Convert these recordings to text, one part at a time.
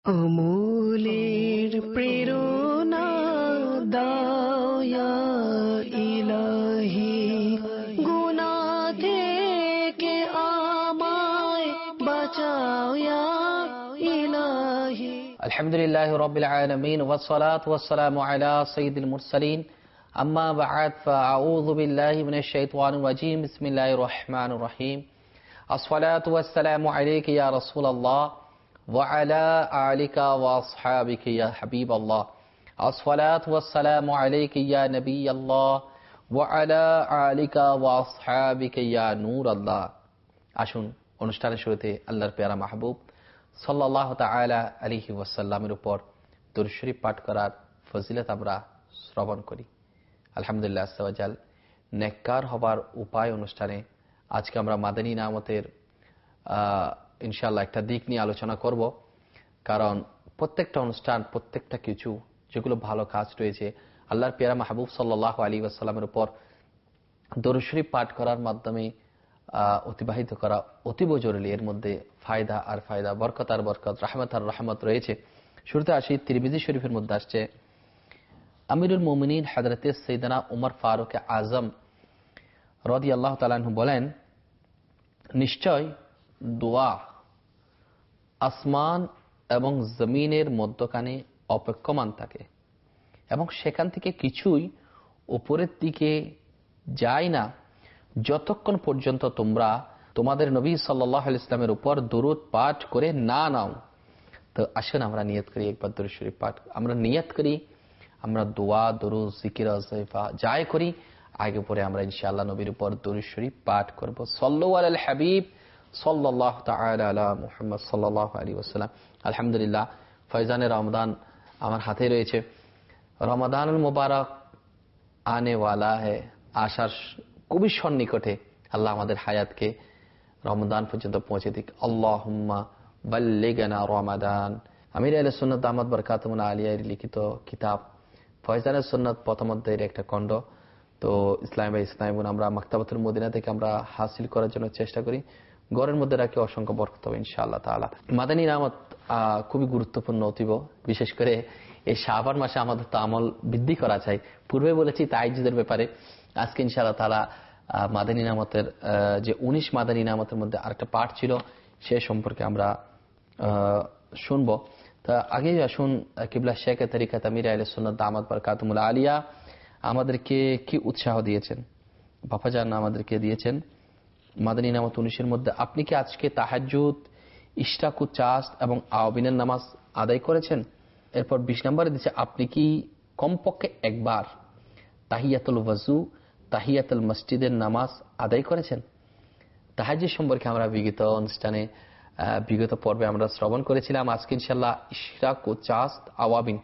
অমূলের প্রেরণা দাও ইয়া ইলাহি, গুনাহ থেকে আমায় বাঁচাও ইয়া ইলাহি। আলহামদুলিল্লাহি রাব্বিল আলামিন ওয়াস সালাতু ওয়াস সালামু আলা সাইয়্যিদিল মুরসালিন, আম্মা বা'দ, ফাআউযু বিল্লাহি মিনাশ শাইতানির রাজীম। বিসমিল্লাহির রহমানির রহিম। আসসালাতু ওয়াস সালামু আলাইকা ইয়া রাসূলুল্লাহ ওয়া আলা আলিকা ওয়া আসহাবিকা ইয়া হাবিবাল্লাহ। আসসালাতু ওয়াস সালামু আলাইকা ইয়া নবিয়াল্লাহ ওয়া আলা আলিকা ওয়া আসহাবিকা ইয়া নূরাল্লাহ। আসুন অনুষ্ঠানের শুরুতে আল্লাহর প্যারা মাহবুব সাল্লাল্লাহু তাআলা আলাইহি ওয়াসাল্লামের উপর দরুদ শরীফ পাঠ করার ফজিলত আমরা শ্রবণ করি। আলহামদুলিল্লাহ আযজা ওয়া জাল, নেককার হবার উপায় অনুষ্ঠানে আজকে আমরা মাদানী নামতের ইনশাআল্লাহ একটা দিক নিয়ে আলোচনা করব। কারণ প্রত্যেকটা অনুষ্ঠান, প্রত্যেকটা কিছু যেগুলো ভালো কাজ রয়েছে, আল্লাহর প্যারা মাহবুব সাল্লাল্লাহু আলাইহি ওয়াসাল্লামের উপর দরুদ শরীফ পাঠ করার মাধ্যমে অতিবাহিত করা অতীব জরুরি। এর মধ্যে ফায়দা আর ফায়দা, বরকত আর বরকত, রাহমত আর রহমত রয়েছে। শুরুতে আসি, তিরমিজি শরীফের মধ্যে আসছে, আমিরুল মুমিনিন হযরতে সাইয়েদনা উমর ফারুক আজম রাদিয়াল্লাহু তাআলা আনহু বলেন, নিশ্চয় দোয়া আসমান এবং জমিনের মধ্যখানে অপেক্ষমান থাকে এবং সেখান থেকে কিছুই উপরের দিকে যায় না যতক্ষণ পর্যন্ত তোমরা তোমাদের নবী সাল্লাল্লাহু আলাইহি ওয়াসাল্লামের উপর দরুদ পাঠ করে না নাও। তো আসুন আমরা নিয়ত করি, একবার দরুদ শরীফ পাঠ আমরা নিয়ত করি। আমরা দোয়া, দরুদ, জিকির, ওয়াজিফা যাই করি, আগে পরে আমরা ইনশাআল্লাহ নবীর উপর দরুদ শরীফ পাঠ করব। সাল্লু আলাল হাবিব সাল্লাল্লাহু তাআলা আলা মুহাম্মদ সাল্লাল্লাহু আলাইহি ওয়াসাল্লাম। আলহামদুলিল্লাহ, ফয়জানে রমাদান আমার হাতে রয়েছে। রমাদানুল মুবারক আনে ওয়ালা হে, আশার খুবই সন্নিকটে। আল্লাহ আমাদের হায়াতকে রমাদান পর্যন্ত পৌঁছে দিক। আল্লাহুম্মা বাল্লিগনা রমাদান। আমির আহলে সুন্নাত দামাত বরকাতুহুল আলিয়ার লিখিত কিতাব ফয়জানে সুন্নাত প্রথম অধ্যায়ের একটা খণ্ড। তো ইসলাম বা ইসলাম আমরা মাকতাবাতুল মদিনা থেকে আমরা হাসিল করার জন্য চেষ্টা করি। ঘরের মধ্যে রাখি অসংখ্য বরকত হবে ইনশাআল্লাহ তাআলা। মাদানী নামত খুবই গুরুত্বপূর্ণ অতীব, বিশেষ করে এই শাবান মাসে আমাদের তো আমল বৃদ্ধি করা চাই। পূর্বে বলেছি তাহাজ্জুদের ব্যাপারে, আজকে ইনশাআল্লাহ তাআলা মাদানী নামতের যে 19 মাদানী নামতের মধ্যে আরেকটা পাঠ ছিল, সে সম্পর্কে আমরা শুনবো। তা আগে আসুন, কিবলা শেখ তরিকাত আমির আহলে সুন্নাত দামাত বরকাতুহুল আলিয়া আমাদেরকে কি উৎসাহ দিয়েছেন, বাফাজান আমাদেরকে দিয়েছেন মাদানী নামত 19-এর মধ্যে। আপনি কি আজকে তাহাজ্জুদ, ইশরাক, চাস্ত এবং আওয়াবিনের নামাজ আদায় করেছেন? এরপর 20 নম্বরে দিচ্ছে, আপনি কি কমপক্ষে একবার তাহিয়াতুল ওয়াজু, তাহিয়াতুল মসজিদের নামাজ আদায় করেছেন? তাহাজ্জুদ সম্পর্কে আমরা বিগত অনুষ্ঠানে, বিগত পর্বে আমরা শ্রবণ করেছিলাম। আজকে ইনশাআল্লাহ ইশরাক ও চাস্ত, আওয়াবিন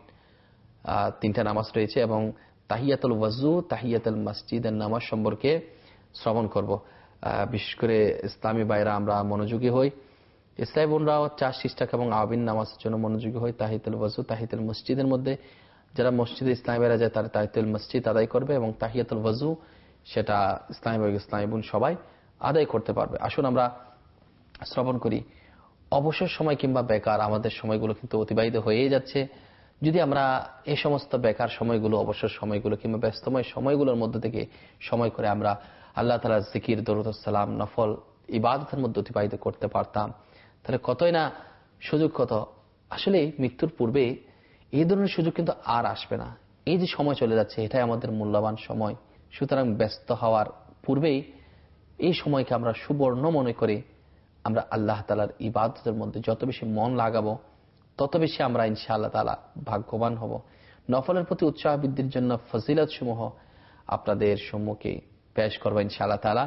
3টা নামাজ রয়েছে এবং তাহিয়াতুল ওয়াজু, তাহিয়াতুল মসজিদের নামাজ সম্পর্কে শ্রবণ করব। বিশেষ করে ইসলামী ভাইরা আমরা মনোযোগী হই, ইসলামী বোনরাও চাস্ত, ইশরাক এবং আওয়াবিন নামাজের জন্য মনোযোগী হই। তাহিয়াতুল ওয়াজু, তাহিয়াতুল মসজিদের মধ্যে যারা মসজিদে ইসলামী ভাইরা যায় তারা তাহিয়াতুল মসজিদ আদায় করবে এবং তাহিয়াতুল ওয়াজু সেটা ইসলামী ভাই, ইসলামী বোন সবাই আদায় করতে পারবে। আসুন আমরা শ্রবণ করি। অবসর সময় কিংবা বেকার আমাদের সময়গুলো কিন্তু অতিবাহিত হয়েই যাচ্ছে। যদি আমরা এই সমস্ত বেকার সময়গুলো, অবসর সময়গুলো কিংবা ব্যস্তময় সময়গুলোর মধ্যে থেকে সময় করে আমরা আল্লাহ তাআলার জিকির, দরুদ সালাম, নফল ইবাদতের মধ্যে অতিবাহিত করতে পারতাম, তাহলে কতই না সুযোগ। কত আসলে মৃত্যুর পূর্বে এই ধরনের সুযোগ কিন্তু আর আসবে না। এই যে সময় চলে যাচ্ছে, এটাই আমাদের মূল্যবান সময়। সুতরাং ব্যস্ত হওয়ার পূর্বেই এই সময়কে আমরা সুবর্ণ মনে করে আমরা আল্লাহ তাআলার ইবাদতের মধ্যে যত বেশি মন লাগাবো, তত বেশি আমরা ইনশাআল্লাহ তাআলা ভাগ্যবান হব। নফলের প্রতি উৎসাহ বৃদ্ধির জন্য ফজিলত সমূহ আপনাদের সম্মুখে পেশ করবো ইনশাআল্লাহ তাআলা।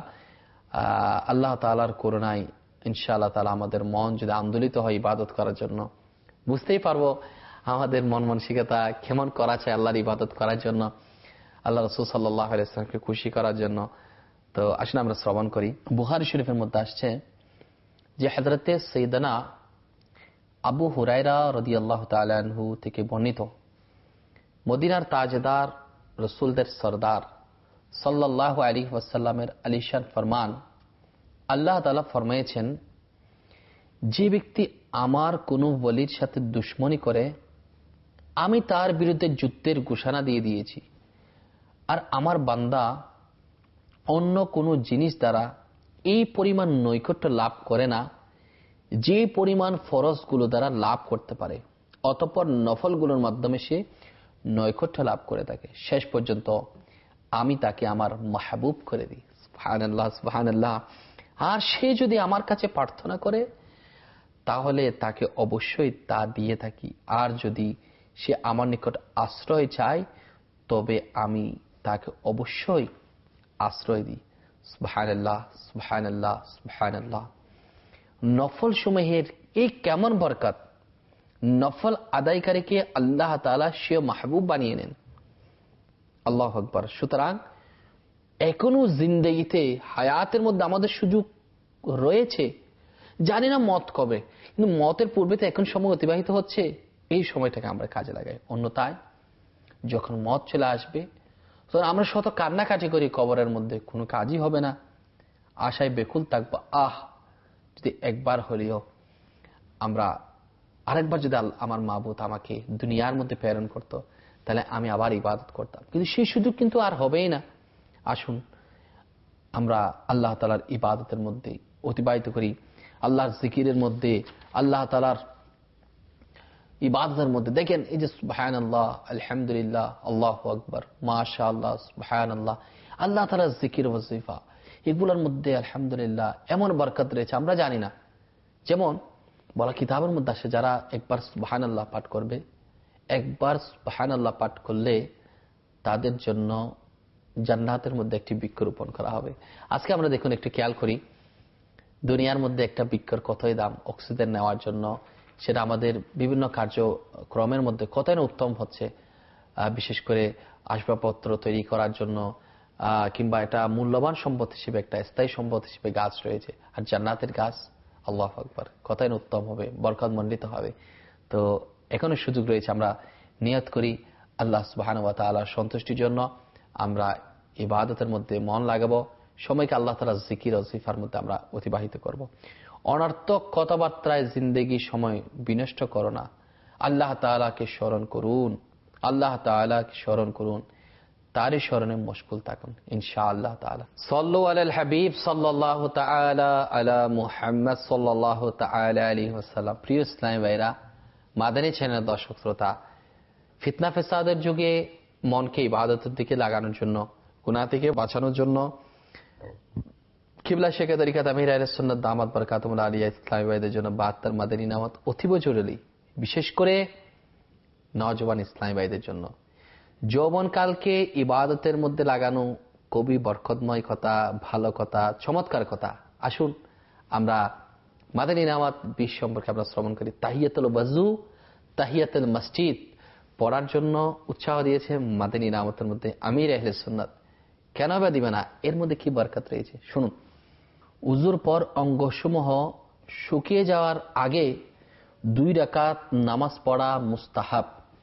আল্লাহ তাআলার করুণায় ইনশাআল্লাহ তাআলা আমাদের মন যদি আন্দোলিত হয় ইবাদত করার জন্য, বুঝতেই পারবো আমাদের মন মানসিকতা কেমন করা চাই আল্লাহর ইবাদত করার জন্য, আল্লাহ রাসূল সাল্লাল্লাহু আলাইহি ওয়াসাল্লামকে খুশি করার জন্য। তো আসুন আমরা শ্রবণ করি। বুখারী শরীফের মধ্যে আসছে যে হযরতে সাইয়েদনা আবু হুরায়রা রাদিয়াল্লাহু তাআলা আনহু থেকে বর্ণিত, মদিনার তাজদার, রাসূলদের সরদার সাল্লাল্লাহু আলাইহি ওয়াসাল্লামের আলিশান ফরমান, আল্লাহ তাআলা ফরমায়েছেন, যে ব্যক্তি আমার কোনো ওয়ালির সাথে দুশমনি করে আমি তার বিরুদ্ধে যুদ্ধের ঘোষণা দিয়ে দিয়েছি, আর আমার বান্দা অন্য কোনো জিনিস দ্বারা এই পরিমাণ নৈকট্য লাভ করে না যে পরিমাণ ফরজগুলো দ্বারা লাভ করতে পারে, অতঃপর নফলগুলোর মাধ্যমে সে নৈকট্য লাভ করে থাকে, শেষ পর্যন্ত আমি তাকে আমার মাহবুব করে দিই। সুবহানাল্লাহ, সুবহানাল্লাহ। আর সে যদি আমার কাছে প্রার্থনা করে তাহলে তাকে অবশ্যই তা দিয়ে থাকি, আর যদি সে আমার নিকট আশ্রয় চায় তবে আমি তাকে অবশ্যই আশ্রয় দিই। সুবহানাল্লাহ, সুবহানাল্লাহ, সুবহানাল্লাহ। নফল সমূহের এই কেমন বরকত! নফল আদায়কারীকে আল্লাহ তাআলা সে মাহবুব বানিয়ে নেন। আল্লাহু আকবার। সুতরাং এখনো জিন্দেগিতে হায়াতের মধ্যে আমাদের সুযোগ রয়েছে। জানি না মত কবে, কিন্তু মতের পূর্বে তো এখন সময় অতিবাহিত হচ্ছে, এই সময়টাকে আমরা কাজে লাগাই। অন্যথায় যখন মত চলে আসবে তখন আমরা শত কান্নাকাটি করি, কবরের মধ্যে কোনো কাজই হবে না, আশায় বেকুল থাকবো। যদি একবার হলেও আমরা আরেকবার যদি আমার মাবুদ আমাকে দুনিয়ার মধ্যে প্রেরণ করত তাহলে আমি আবার ইবাদত করতাম, কিন্তু সেই সুযোগ কিন্তু আর হবেই না। আসুন আমরা আল্লাহ তাআলার ইবাদতের মধ্যে অতিবাহিত করি, আল্লাহর জিকিরের মধ্যে, আল্লাহ তাআলার ইবাদতের মধ্যে। দেখেন এই যে সুবহানাল্লাহ, আলহামদুলিল্লাহ, আল্লাহু আকবার, মাশাআল্লাহ, সুবহানাল্লাহ, আল্লাহ তাআলার জিকির ওয়াজিফা, এগুলোর মধ্যে আলহামদুলিল্লাহ এমন বরকত রয়েছে আমরা জানি না। যেমন বলা কিতাবের মধ্যে আসে, যারা একবার সুবহানাল্লাহ পাঠ করবে, একবার সুবহানাল্লাহ পাঠ করলে তাদের জন্য জান্নাতের মধ্যে একটি বৃক্ষরোপণ করা হবে। আজকে আমরা দেখুন একটু খেয়াল করি, দুনিয়ার মধ্যে একটা বৃক্ষের কতই দাম, অক্সিজেন নেওয়ার জন্য সেটা আমাদের বিভিন্ন কার্যক্রমের মধ্যে কতই না উত্তম হচ্ছে, বিশেষ করে আসবাবপত্র তৈরি করার জন্য, কিংবা এটা মূল্যবান সম্পদ হিসেবে, একটা স্থায়ী সম্পদ হিসেবে গাছ রয়েছে। আর জান্নাতের গাছ, আল্লাহু আকবার, কতই না উত্তম হবে, বরকতমণ্ডিত হবে। তো এখনো সুযোগ রয়েছে, আমরা নিয়ত করি আল্লাহ সুবহানাহু ওয়া তাআলার সন্তুষ্টির জন্য আমরা ইবাদতের মধ্যে মন লাগাবো, সময়কে আল্লাহ তাআলার জিকির ও জিফার মধ্যে আমরা অতিবাহিত করব। অনর্থক কথাবার্তায় জিন্দেগি সময় বিনষ্ট করো না, আল্লাহ তাআলাকে স্মরণ করুন, আল্লাহ তাআলাকে স্মরণ করুন, তারই স্মরণে মশগুল থাকুন ইনশাআল্লাহ তাআলা। সাল্লু আলাল হাবিব সাল্লাল্লাহু তাআলা আলা মুহাম্মদ সাল্লাল্লাহু তাআলা আলাইহি ওয়াসাল্লাম। প্রিয় ইসলামী ভাইরা, মাদানী চ্যানেল দর্শক শ্রোতা, ফিতনা ফেসাদের যুগে মনকে ইবাদতের দিকে লাগানোর জন্য, গুনাহ থেকে বাঁচানোর জন্য কিবলা শেখ তরিকাত আমির আহলে সুন্নাত দামাত বরকাতুহুল আলিয়া ইসলামী ভাইদের জন্য 72 মাদানী নামাত অতীব জরুরি, বিশেষ করে নওজোয়ান ইসলামী ভাইদের জন্য। যৌবনকালকে ইবাদতের মধ্যে লাগানো খুবই বরকতময় কথা, ভালো কথা, চমৎকার কথা। আসুন আমরা মাদানী নামাত 20 সম্পর্কে আমরা শ্রবণ করি। তাহিয়াতুল ওযু, তাহিয়াতুল মসজিদ পড়ার জন্য উৎসাহ দিয়েছে মাদানী নামাতের মধ্যে আমির আহলে সুন্নাত। কেন বা দিবে না? এর মধ্যে কি বরকত রয়েছে শুনুন। উজুর পর অঙ্গসমূহ শুকিয়ে যাওয়ার আগে 2 রাকাত নামাজ পড়া মুস্তাহাব।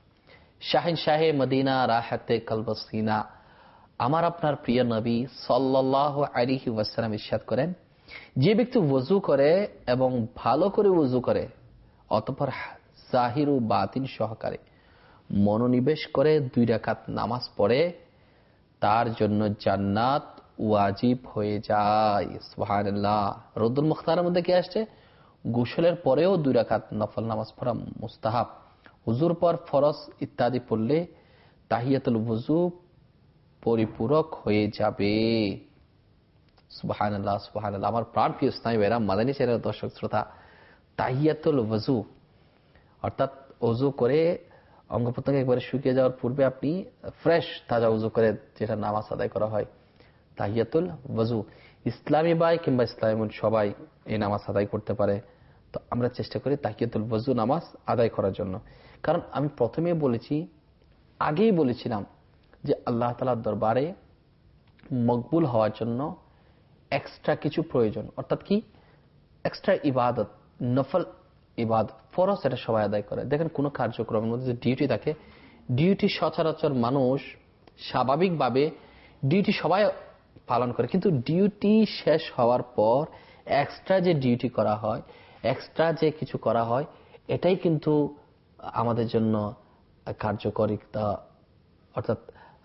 শাহে মদিনা রাহাতে কলবসিনা, আমার আপনার প্রিয় নবী সাল্লাল্লাহু আলাইহি ওয়াসাল্লাম ইরশাদ করেন, যে ব্যক্তি ওযু করে এবং ভালো করে ওযু করে, অতঃপর জাহির ও বাতিন সহকারে মনোনিবেশ করে 2 রাকাত নামাজ পড়ে, তার জন্য জান্নাত ওয়াজিব হয়ে যায়। সুবহানাল্লাহ। রদ্দুল মুখতারের মধ্যে কি আসছে? গোসলের পরেও 2 রাকাত নফল নামাজ পড়া মুস্তাহাব। ওযুর পর ফরজ ইত্যাদি পড়লে তাহিয়াতুল ওযু পরিপূরক হয়ে যাবে। সুবহানাল্লাহ, সুবহানাল্লাহ। আমার প্রাণপ্রিয় ইসলামী ভাইরা, মাদানী চ্যানেলের দর্শক শ্রোতা, তাহিয়াতুল ওযু অর্থাৎ ওযু করে অঙ্গ প্রত্যঙ্গ একবারে শুকিয়ে যাওয়ার পূর্বে আপনি ফ্রেশ তাজা ওযু করে যেটা নামাজ আদায় করা হয়, তাহিয়াতুল ওযু। ইসলামী ভাই কিংবা ইসলামী সবাই এই নামাজ আদায় করতে পারে। তো আমরা চেষ্টা করি তাহিয়াতুল ওযু নামাজ আদায় করার জন্য। কারণ আমি প্রথমে বলেছি, আগেই বলেছিলাম যে আল্লাহ তাআলার দরবারে মকবুল হওয়ার জন্য এক্সট্রা কিছু প্রয়োজন। অর্থাৎ কি? এক্সট্রা ইবাদত, নফল ইবাদত, ফরজ এটা সবাই আদায় করে। দেখেন কোন কার্যক্রমের মধ্যে যে ডিউটি থাকে, ডিউটি সচরাচর মানুষ স্বাভাবিকভাবে ডিউটি সবাই পালন করে, কিন্তু ডিউটি শেষ হওয়ার পর এক্সট্রা যে ডিউটি করা হয়, এক্সট্রা যে কিছু করা হয় এটাই কিন্তু আমাদের জন্য কার্যকরিতা, অর্থাৎ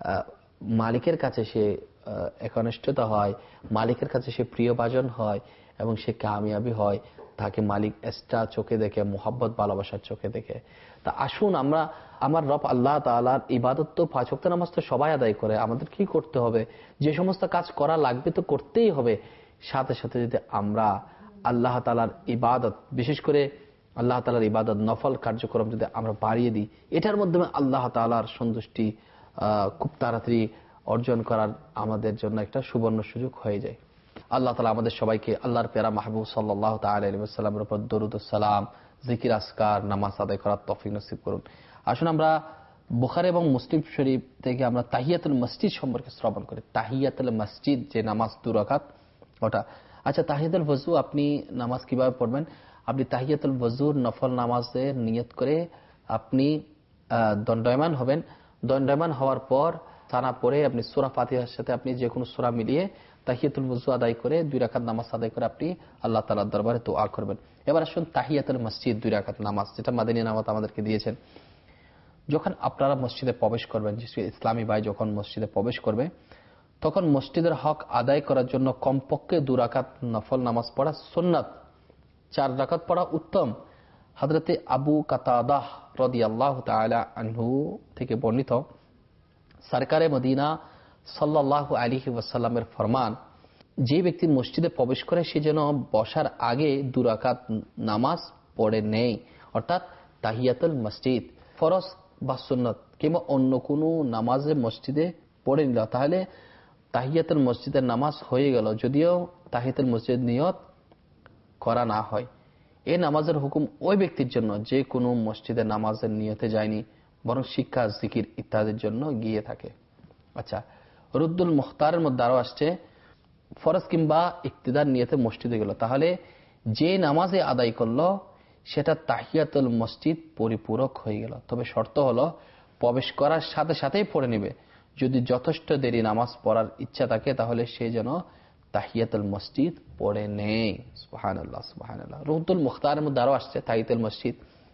মালিকের কাছে সে একনিষ্ঠতা হয়, মালিকের কাছে সে প্রিয়ভাজন হয় এবং সে কামিয়াবি হয়, তাকে মালিক এক্সট্রা চোখে দেখে, মোহাব্বত ভালোবাসার চোখে দেখে। তা আসুন আমরা আমার রব আল্লাহ তাআলার ইবাদত তো 5 ওয়াক্ত নামাজ তো সবাই আদায় করে, আমাদের কি করতে হবে? যে সমস্ত কাজ করা লাগবে তো করতেই হবে, সাথে সাথে যদি আমরা আল্লাহ তাআলার ইবাদত, বিশেষ করে আল্লাহ তাআলার ইবাদত নফল কার্যক্রম যদি আমরা বাড়িয়ে দিই, এটার মাধ্যমে আল্লাহ তাআলার সন্তুষ্টি খুব তাড়াতাড়ি অর্জন করার আমাদের জন্য একটা সুবর্ণ সুযোগ হয়ে যায়। আল্লাহ তাআলা আমাদের সবাইকে আল্লাহর প্যারা মাহবুব সাল্লাল্লাহু তাআলা আলাইহি ওয়াসাল্লামের উপর দরুদ ও সালাম, জিকির, আজকার, নামাজ আদায় করার তৌফিক নসিব করুন। আসুন আমরা বুখারী এবং মুসলিম শরীফ থেকে আমরা তাহিয়াতুল মসজিদ সম্পর্কে শ্রবণ করি। তাহিয়াতুল মসজিদ যে নামাজ 2 রাকাত ওটা। আচ্ছা, তাহিয়াতুল ওযু আপনি নামাজ কিভাবে পড়বেন? আপনি তাহিয়াতুল ওযুর নফল নামাজের নিয়ত করে আপনি দণ্ডায়মান হবেন। দণ্ডায়মান হওয়ার পর সানা পড়ে আপনি সূরা ফাতিহার সাথে আপনি যে কোনো সূরা মিলিয়ে তাহিয়াতুল ওযু আদায় করে 2 রাকাত নামাজ আদায় করে আপনি আল্লাহ তাআলার দরবারে দোয়া করবেন। এবার আসুন তাহিয়াতুল মসজিদ 2 রাকাত নামাজ, যেটা মাদানী নামাজ আমাদেরকে দিয়েছেন। যখন আপনারা মসজিদে প্রবেশ করবেন, ইসলামী ভাই যখন মসজিদে প্রবেশ করবে, তখন মসজিদের হক আদায় করার জন্য কমপক্ষে 2 রাকাত নফল নামাজ পড়া সুন্নাত, 4 রাকাত পড়া উত্তম। হযরতে আবু কাতাদাহ রাদিয়াল্লাহু তাআলা আনহু থেকে বর্ণিত, সরকারে মদিনা সাল্লাল্লাহু আলাইহি ওয়াসাল্লামের ফরমান, যে ব্যক্তি মসজিদে প্রবেশ করে সে যেন বসার আগে 2 রাকাত নামাজ পড়ে নেয়, অর্থাৎ তাহিয়াতুল মসজিদ ফরজ বা সুন্নাত কিংবা অন্য কোনো নামাজে মসজিদে পড়ে নিল, তাহলে তাহিয়াতুল মসজিদের নামাজ হয়ে গেল, যদিও তাহিয়াতুল মসজিদ নিয়ত করা না হয়। এই নামাজের হুকুম ওই ব্যক্তির জন্য যে কোনো মসজিদের নামাজের নিয়তে যায়নি, বরং শিক্ষা, জিকির ইত্যাদির জন্য গিয়ে থাকে। আচ্ছা, রুদ্দুল মুখতারের মধ্যে আরো আসছে, ফরজ কিংবা ইক্তিদার নিয়তে মসজিদে গেল, তাহলে যে নামাজে আদায় করলো সেটা তাহিয়াতুল মসজিদ পরিপূরক হয়ে গেল। তবে শর্ত হলো প্রবেশ করার সাথে সাথেই পড়ে নেবে। যদি যথেষ্ট দেরি নামাজ পড়ার ইচ্ছা থাকে তাহলে সে যেন তাহিয়াতুল মসজিদ পড়ে নেয়। সুবহানাল্লাহ, সুবহানাল্লাহ। রুদ্দুল মুখতারের মধ্যে আরো আসছে, তাহিয়াতুল মসজিদ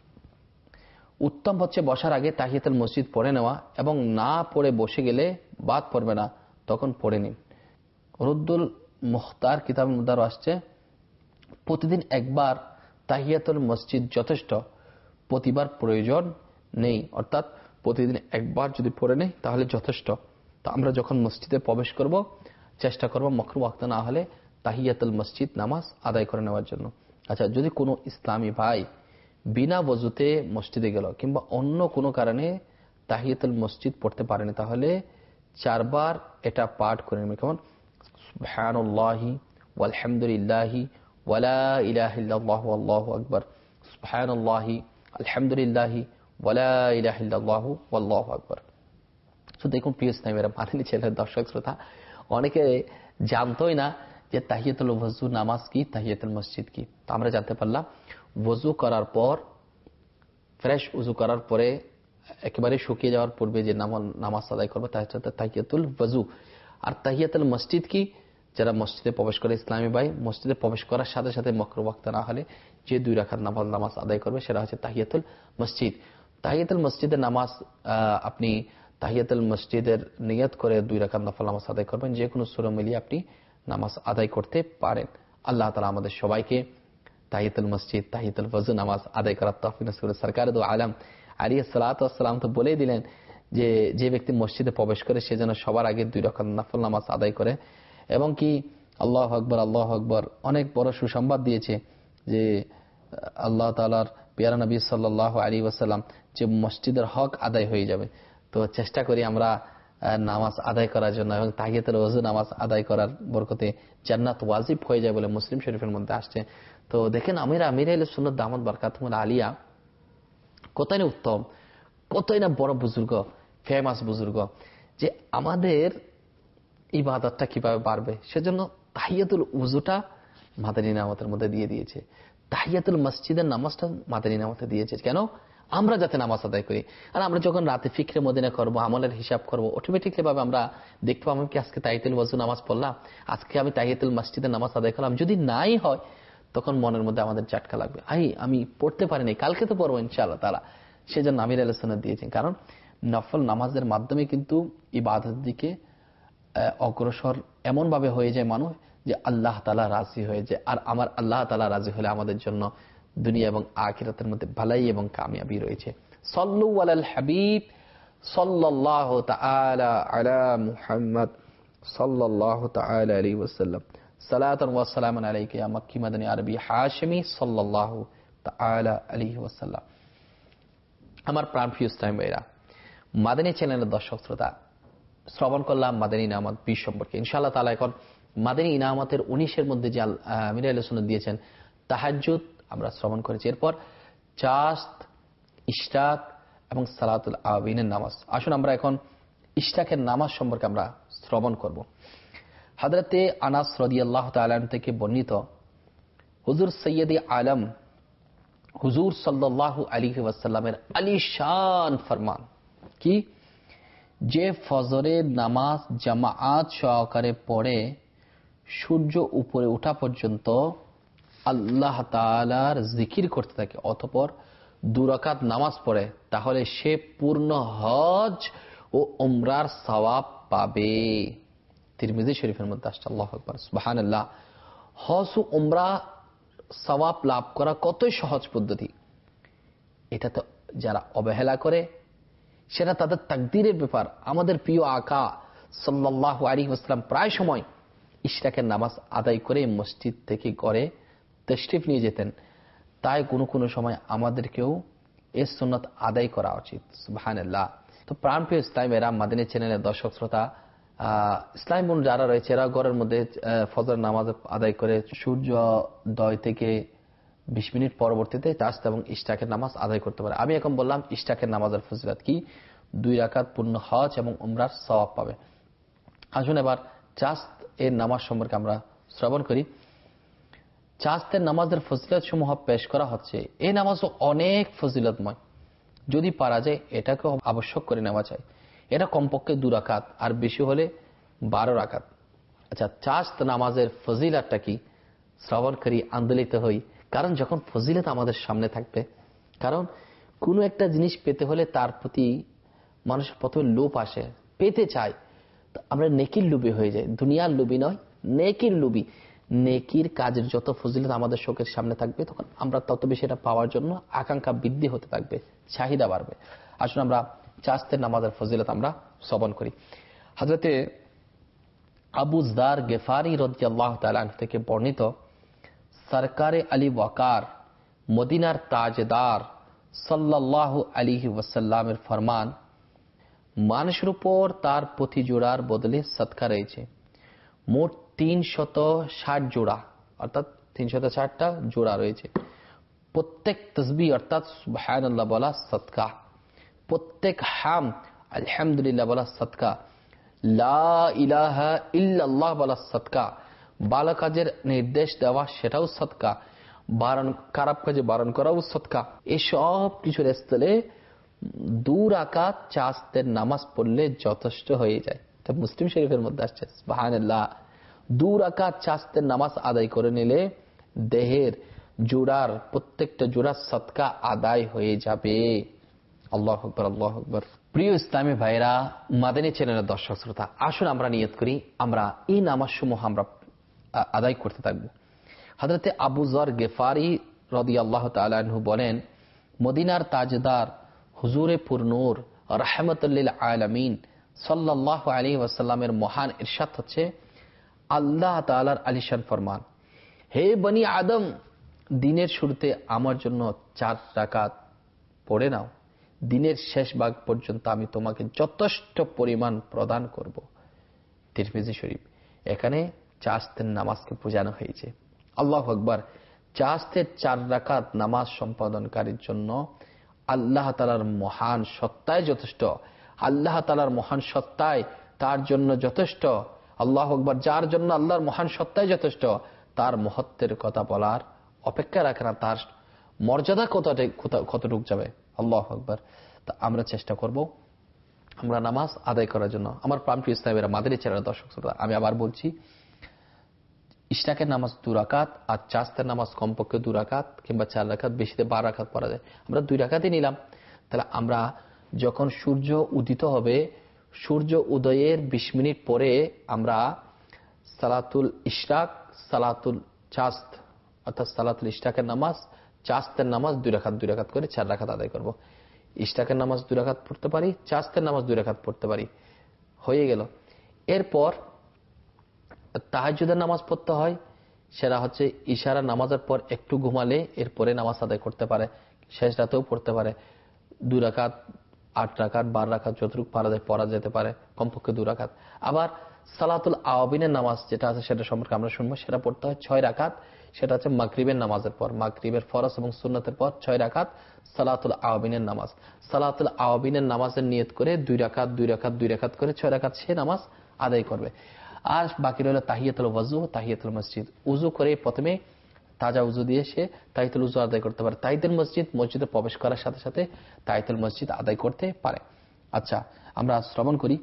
উত্তম হচ্ছে বসার আগে তাহিয়াতুল মসজিদ পড়ে নেওয়া, এবং না পড়ে বসে গেলে বাদ পড়বে না, তখন পড়ে নিন। রুদ্দুল মুখতার কিতাবের মধ্যে আরো আসছে, প্রতিদিন একবার তাহিয়াতুল মসজিদ যথেষ্ট, প্রতিবার প্রয়োজন নেই, অর্থাৎ প্রতিদিন একবার যদি পড়ে নেই তাহলে যথেষ্ট। তো আমরা যখন মসজিদে প্রবেশ করব চেষ্টা করব মাকরুহ ওয়াক্ত না হলে তাহিয়াতুল মসজিদ নামাজ আদায় করে নেওয়ার জন্য। আচ্ছা, যদি কোনো ইসলামী ভাই বিনা ওযুতে মসজিদে গেল কিংবা অন্য কোনো কারণে তাহিয়াতুল মসজিদ পড়তে পারেনি, তাহলে 4 বার এটা পাঠ করে নেবে। কেমন? সুবহানাল্লাহি ওয়ালহামদুলিল্লাহি ওয়ালা ইলাহা ইল্লাল্লাহু আল্লাহু আকবার, সুবহানাল্লাহি আলহামদুলিল্লাহি ওয়ালা ইলাহা ইল্লাল্লাহু আল্লাহু আকবার। তো দেখুন প্রিয় ইসলামীরা, মাদানী চ্যানেলের দর্শক শ্রোতা, অনেকে জানতোই না যে তাহিয়াতুল ওযু নামাজ কি, তাহিয়াতুল মসজিদ কি। তো আমরা জানতে পারলাম, ওযু করার পর, ফ্রেশ ওযু করার পরে একেবারে শুকিয়ে যাওয়ার পূর্বে যে নামাজ আদায় করবে তা হচ্ছে তাহিয়াতুল ওযু। আর তাহিয়াতুল মসজিদ কি? যারা মসজিদে প্রবেশ করে ইসলামী ভাই, মসজিদে প্রবেশ করার সাথে সাথে মাকরুহ ওয়াক্ত না হলে যে 2 রাকাত নামাজ আদায় করবে সেটা হচ্ছে তাহিয়াতুল মসজিদ। তাহিয়াতুল মসজিদের নামাজ আপনি তাহিয়াতুল মসজিদের নিয়ত করে 2 রাকাত নফল নামাজ আদায় করবেন, যে কোনো সূরা মিলিয়ে আপনি নামাজ আদায় করতে পারেন। আল্লাহ তাআলা আমাদের সবাইকে তাহিয়াতুল মসজিদ, তাহিয়াতুল ওযু নামাজ আদায় করার তৌফিক নসিব করুন। সরকার দু আলম আলাইহিস সালাতু ওয়াস সালাম তো বলেই দিলেন যে ব্যক্তি মসজিদে প্রবেশ করে সে যেন সবার আগে 2 রাকাত নফল নামাজ আদায় করে, এবং কি আল্লাহু আকবার, আল্লাহু আকবার, অনেক বড় সুসংবাদ দিয়েছে যে আল্লাহ তাআলার প্যারা নবী সাল্লাল্লাহু আলাইহি ওয়াসাল্লাম যে মসজিদের হক আদায় হয়ে যাবে। তো চেষ্টা করি আমরা নামাজ আদায় করার জন্য, এবং তাহিয়াতুল ওযু নামাজ আদায় করার বরকতে জান্নাত ওয়াজিব হয়ে যায় বলে মুসলিম শরীফের মধ্যে আসছে। তো দেখেন, আমির আহলে সুন্নাত দামাত বারকাতুহুম আলিয়া কতই না উত্তম, কতই না বড় বুজুর্গ, ফেমাস বুজুর্গ, যে আমাদের ইবাদতটা কিভাবে বাড়বে সেজন্য তাহিয়াতুল ওযুটা মাদানী নামাতের মধ্যে দিয়ে দিয়েছে, তাহিয়াতুল মসজিদের নামাজটা মাদানী নামাতে দিয়েছে। কেন? আমরা যাতে নামাজ আদায় করি। আর আমরা যখন রাতে ফিকরে মদিনা করবো, আমলের হিসাব করবো, অটোমেটিকলি ভাবে আমরা দেখবো আমি কি আজকে তাহিয়াতুল ওযু নামাজ পড়লাম, আজকে আমি তাহিয়াতুল মসজিদের নামাজ আদায় করলাম। যদি নাই হয় তখন মনের মধ্যে আমাদের ঝটকা লাগবে, আমি পড়তে পারিনি, কালকে তো পড়বো ইনশাআল্লাহ তাআলা। সেজন্য আমির আলাইহিস সালাম দিয়েছেন, কারণ নফল নামাজের মাধ্যমে কিন্তু ইবাদতের দিকে অগ্রসর এমন ভাবে হয়ে যায় মানুষ যে আল্লাহ তাআলা রাজি হয়ে যায়। আর আমার আল্লাহ তাআলা রাজি হলে আমাদের জন্য দুনিয়া এবং আখিরাতের মধ্যে ভালাই এবং কামিয়াবি রয়েছে। সাল্লু আলাল হাবিব সাল্লাল্লাহু তাআলা আলা মুহাম্মদ সাল্লাল্লাহু তাআলা আলাইহি ওয়াসাল্লাম। সালাতান ওয়া সালামান আলাইকা ইয়া মাক্কি মাদানী আরবি হাশিমি সাল্লাল্লাহু তাআলা আলাইহি ওয়াসাল্লাম। আমার প্রাণপ্রিয় ইসলামী ভাইরা, মাদানী চ্যানেলের দর্শক শ্রোতা, শ্রবণ করলাম মাদানী ইনামত 20 সম্পর্কে। ইনশাআল্লাহ তাআলা এখন মাদানী ইনামতের 19-এর মধ্যে যে আমির আলাইহিস সালাম দিয়েছেন তাহাজ্জুদ আমরা শ্রবণ করেছি। এরপর চাস্ত, ইশরাক এবং সালাতুল আওয়াবিনের নামাজ। আসুন আমরা এখন ইশরাকের নামাজ সম্পর্কে আমরা শ্রবণ করব। হযরতে আনাস রাদিয়াল্লাহু তাআলা আনহু থেকে বর্ণিত, হুজুর সৈয়দে আলম হুজুর সাল্লাল্লাহু আলাইহি ওয়াসাল্লামের আলিশান ফরমান কি, যে ফজরের নামাজ জামাআত সহকারে পড়ে সূর্য উপরে ওঠা পর্যন্ত আল্লাহ তাআলার জিকির করতে থাকে, অতঃপর 2 রাকাত নামাজ পড়ে, তাহলে সে পূর্ণ হজ ও উমরার সওয়াব পাবে। তিরমিজি শরীফের মধ্যে আসছে। আল্লাহু আকবার, সুবহানাল্লাহ। হজ ও উমরা সওয়াব লাভ করা কতই সহজ পদ্ধতি। এটা তো যারা অবহেলা করে সেটা তাদের তাকদীরের ব্যাপার। আমাদের প্রিয় আকা সাল্লাল্লাহু আলাইহি ওয়াসাল্লাম প্রায় সময় ইশরাকের নামাজ আদায় করে মসজিদ থেকে ঘরে তাশরিফ নিয়ে যেতেন। তাই কোনো সময় আমাদেরকেও এই সুন্নাত আদায় করা উচিত। সুবহানাল্লাহ। তো প্রাণপ্রিয় ইসলামেরা, মাদানী চ্যানেলের দর্শক শ্রোতা, ইসলাম বোন যারা রয়েছে এরা ঘরের মধ্যে ফজর নামাজ আদায় করে সূর্যোদয় থেকে 20 মিনিট পরবর্তীতে চাস্ত এবং ইশরাকের নামাজ আদায় করতে পারে। আমি এখন বললাম ইশরাকের নামাজের ফজিলত কি, 2 রাকাত পূর্ণ হজ এবং উমরার সওয়াব পাবে। আসুন এবার চাস্ত এর নামাজ সম্পর্কে আমরা শ্রবণ করি। চাস্তের নামাজের ফজিলত সমূহ পেশ করা হচ্ছে। এই নামাজও অনেক ফজিলতময়, যদি পারা যায় এটাকেও আবশ্যক করে নেওয়া যায়। এটা কমপক্ষে 2 রাকাত আর বেশি হলে 12 রাকাত। আচ্ছা, চাস্ত নামাজের ফজিলতটা কি শ্রবণ করি, আন্দোলিত হই। কারণ যখন ফজিলত আমাদের সামনে থাকবে, কারণ কোনো একটা জিনিস পেতে হলে তার প্রতি মানুষের প্রথমে লোভ আসে, পেতে চায়, আমরা নেকির লোভী হয়ে যাই। দুনিয়ার লোভী নয়, নেকির লোভী। নেকির কাজের যত ফজিলত আমাদের চোখের সামনে থাকবে তখন আমরা তত বেশি এটা পাওয়ার জন্য আকাঙ্ক্ষা বৃদ্ধি হতে থাকবে, চাহিদা বাড়বে। আসুন আমরা চাস্তের নামাজের ফজিলত আমরা শ্রবণ করি। হযরতে আবু যার গেফারি রাদিয়াল্লাহু তাআলা আনহু থেকে বর্ণিত, সরকারে আলী ওয়াকার মদিনার তাজদার সাল্লাল্লাহু আলাইহি ওয়াসাল্লামের ফরমান, মানুষের উপর তার প্রতি জোড়ার বদলে সদকা রয়েছে। মোট 360 জোড়া, অর্থাৎ 360টা জোড়া রয়েছে। প্রত্যেক তসবিহ অর্থাৎ সুবহানাল্লাহ বলা সদকা, প্রত্যেক হাম আলহামদুলিল্লাহ বলা সদকা, লা ইলাহা ইল্লাল্লাহ বলা সদকা, ভালো কাজের নির্দেশ দেওয়া সেটাও সদকা, খারাপ কাজে বারণ করাও সদকা। এসব কিছুর স্থলে 2 রাকাত চাস্তের নামাজ পড়লে যথেষ্ট হয়ে যায়। তা মুসলিম শরীফের মধ্যে আসছে, সুবহানাল্লাহ। 2 রাকাত চাস্তের নামাজ আদায় করে নিলে দেহের জোড়ার প্রত্যেকটা জোড়ার সদকা আদায় হয়ে যাবে। আল্লাহু আকবার, আল্লাহু আকবার। প্রিয় ইসলামী ভাইরা, মাদানী চ্যানেলের দর্শক শ্রোতা, আসুন আমরা নিয়ত করি আমরা এই নামাজ সমূহ আমরা আদায় করতে থাকবো। হযরতে আবু যার গেফারি রাদিয়াল্লাহু তাআলা আনহু বলেন, মদিনার তাজদার হুজুরে পুরনূর রাহমাতুল লিল আলামিন সাল্লাল্লাহু আলাইহি ওয়াসাল্লামের মহান ইরশাদ হচ্ছে, আল্লাহ তাআলার আলিশান ফরমান, হে বনি আদম, দিনের শুরুতে আমার জন্য 4 রাকাত পড়ে নাও, দিনের শেষ ভাগ পর্যন্ত আমি তোমাকে যথেষ্ট পরিমাণ প্রদান করব। তিরমিজি শরীফ। এখানে চাস্তের নামাজকে বোঝানো হয়েছে। আল্লাহু আকবার। চাস্তের 4 রাকাত নামাজ সম্পাদনকারীর জন্য আল্লাহ তাআলার মহান সত্তায় যথেষ্ট। আল্লাহ তাআলার মহান সত্তায় তার জন্য যথেষ্ট। আল্লাহু আকবার। যার জন্য আল্লাহর মহান সত্তায় যথেষ্ট, তার মহত্বের কথা বলার অপেক্ষা রাখে না, তার মর্যাদা কতটুক যাবে। আল্লাহু আকবার। তা আমরা চেষ্টা করব আমরা নামাজ আদায় করার জন্য। আমার প্রাণপ্রিয় ইসলামের মাদানী চ্যানেলের দর্শক শ্রোতা, আমি আবার বলছি, ইশরাকের নামাজ 2 রাকাত আর চাস্তের নামাজ কমপক্ষে 2 রাকাত কিংবা 4 রাকাত, বেশিতে 12 রাকাত পড়া যায়। আমরা 2 রাকাতই নিলাম। তাহলে আমরা যখন সূর্য উদিত হবে, সূর্য উদয়ের 20 মিনিট পরে আমরা সালাতুল ইশরাক, সালাতুল চাস্ত অর্থাৎ সালাতুল ইশরাকের নামাজ, চাস্তের নামাজ 2 রাকাত করে 4 রাকাত আদায় করব। ইশরাকের নামাজ 2 রাকাত পড়তে পারি, চাস্তের নামাজ 2 রাকাত পড়তে পারি, হয়ে গেল। এরপর তাহাজ্জুদের নামাজ পড়তে হয়, সেটা হচ্ছে ইশারা নামাজের পর একটু ঘুমালে এরপরে নামাজ আদায় করতে পারে, শেষ রাতেও পড়তে পারে। 2 রাকাত, 8 রাকাত, 12 রাকাত যতটুকু পারা যায় পড়া যেতে পারে, কমপক্ষে 2 রাকাত। আবার সালাতুল আওয়াবিনের নামাজ যেটা আছে সেটা সম্পর্কে আমরা শুনবো, সেটা পড়তে হয় 6 রাকাত। সেটা হচ্ছে মাগরিবের নামাজের পর, মাগরিবের ফরজ এবং সুন্নতের পর 6 রাকাত সালাতুল আওয়াবিনের নামাজ। সালাতুল আওয়াবিনের নামাজের নিয়ত করে 2 রাকাত 2 রাকাত 2 রাকাত করে 6 রাকাত সে নামাজ আদায় করবে। আর বাকি রইল তাহিয়াতুল ওয়াজু, তাহিয়াতুল মসজিদ। উজু করে প্রথমে তাজা উজু দিয়ে সে তাহিয়াতুল উজু আদায় করতে পারে। তাহিয়াতুল মসজিদ, মসজিদে প্রবেশ করার সাথে সাথে তাহিয়াতুল মসজিদ আদায় করতে পারে। আচ্ছা, আমরা শ্রবণ করি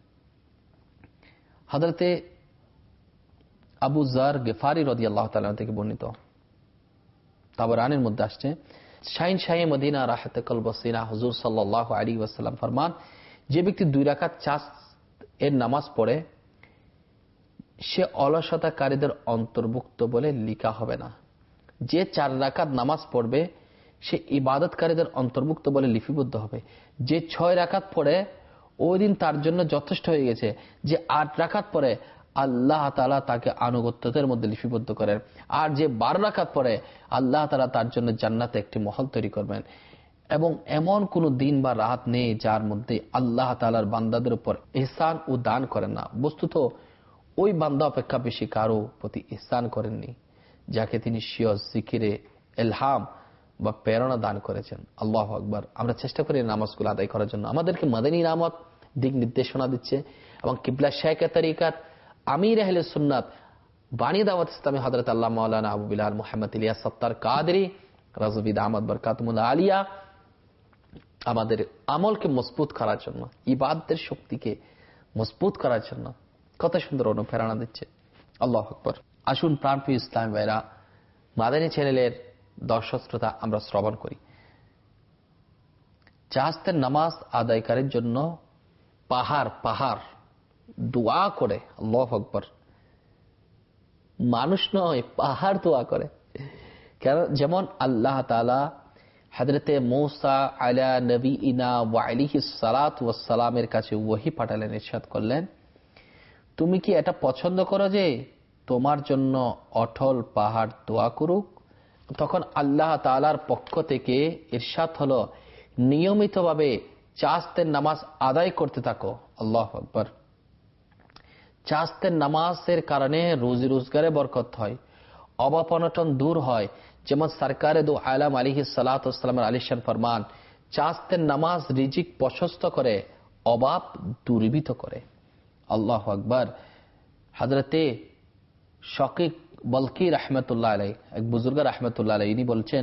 হযরতে আবু যার গিফারি রাদিয়াল্লাহু তাআলা থেকে বর্ণিত, তাবরানির মধ্যে আসছে, শাইন শাহে মদিনা রাহতে কলব সিনা, হুজুর সাল্লাল্লাহু আলাইহি ওয়াসাল্লাম ফরমান, যে ব্যক্তি 2 রাকাত চাস এর নামাজ পড়ে সে অলসতাকারীদের অন্তর্ভুক্ত বলে লিখা হবে না। যে 4 রাকাত নামাজ পড়বে সে ইবাদতকারীদের অন্তর্ভুক্ত বলে লিপিবদ্ধ হবে। যে 6 রাকাত পড়ে ওই দিন তার জন্য যথেষ্ট হয়ে গেছে। যে 8 রাকাত পড়ে আল্লাহ তাআলা তাকে আনুগত্যদের মধ্যে লিপিবদ্ধ করেন। আর যে 12 রাকাত পড়ে আল্লাহ তাআলা তার জন্য জান্নাতে একটি মহল তৈরি করবেন। এবং এমন কোন দিন বা রাত নেই যার মধ্যে আল্লাহ তাআলার বান্দাদের উপর ইহসান ও দান করেন না। বস্তুত ওই বান্দা অপেক্ষা বেশি কারো প্রতি ইহসান করেননি যাকে তিনি স্বীয় জিকিরে ইলহাম বা প্রেরণা দান করেছেন। আল্লাহু আকবার। আমরা চেষ্টা করি নামাজগুলো আদায় করার জন্য। আমাদেরকে মাদানী নামাত দিক নির্দেশনা দিচ্ছে এবং কিবলা শাইখে তরিকাত আমির আহলে সুন্নাত বানী দাওয়াত ইসলামী হযরত আল্লাহ মাওলানা আবু বিলাল মুহাম্মদ ইলিয়াস সত্তার কাদরি রাজবি দামাত বরকাতুল আলিয়া আমাদের আমলকে মজবুত করার জন্য, ইবাদতের শক্তিকে মজবুত করার জন্য কত সুন্দর অনুপ্রেরণা দিচ্ছে। আল্লাহু আকবার। আসুন প্রাণপ্রিয় ইসলাম ভাইরা, মাদানী চ্যানেলের দর্শক শ্রোতা, আমরা শ্রবণ করি চাহাস্তের নামাজ আদায়কারীর জন্য পাহাড় পাহাড় দোয়া করে। আল্লাহু আকবার। মানুষ নয়, পাহাড় দোয়া করে। কারণ যেমন আল্লাহ তাআলা হযরতে মূসা আলা নবিইনা ওয়া আলাইহিস সালাতু ওয়াস সালামের কাছে ওহী পাঠালেন, ইরশাদ করলেন, তুমি কি এটা পছন্দ করো যে তোমার জন্য অটল পাহাড় দোয়া করুক? তখন আল্লাহ তাআলার পক্ষ থেকে ইরশাদ হলো, নিয়মিতভাবে চাহাস্তের নামাজ আদায় করতে থাকো। আল্লাহু আকবার। চাহাস্তের নামাজের কারণে রুজি রোজগারে বরকত হয়, অভাব অনটন দূর হয়। যেমন সরকারে দু আলম আলাইহিস সালাতু ওয়াস সালামের আলিশান ফরমান, চাহাস্তের নামাজ রিজিক প্রশস্ত করে, অভাব দূরীভূত করে। আল্লাহু আকবার। হযরতে শকীক বলকি রাহমাতুল্লাহ আলাইহি, এক বুজুর্গ রাহমাতুল্লাহ আলাইহি, ইনি বলছেন,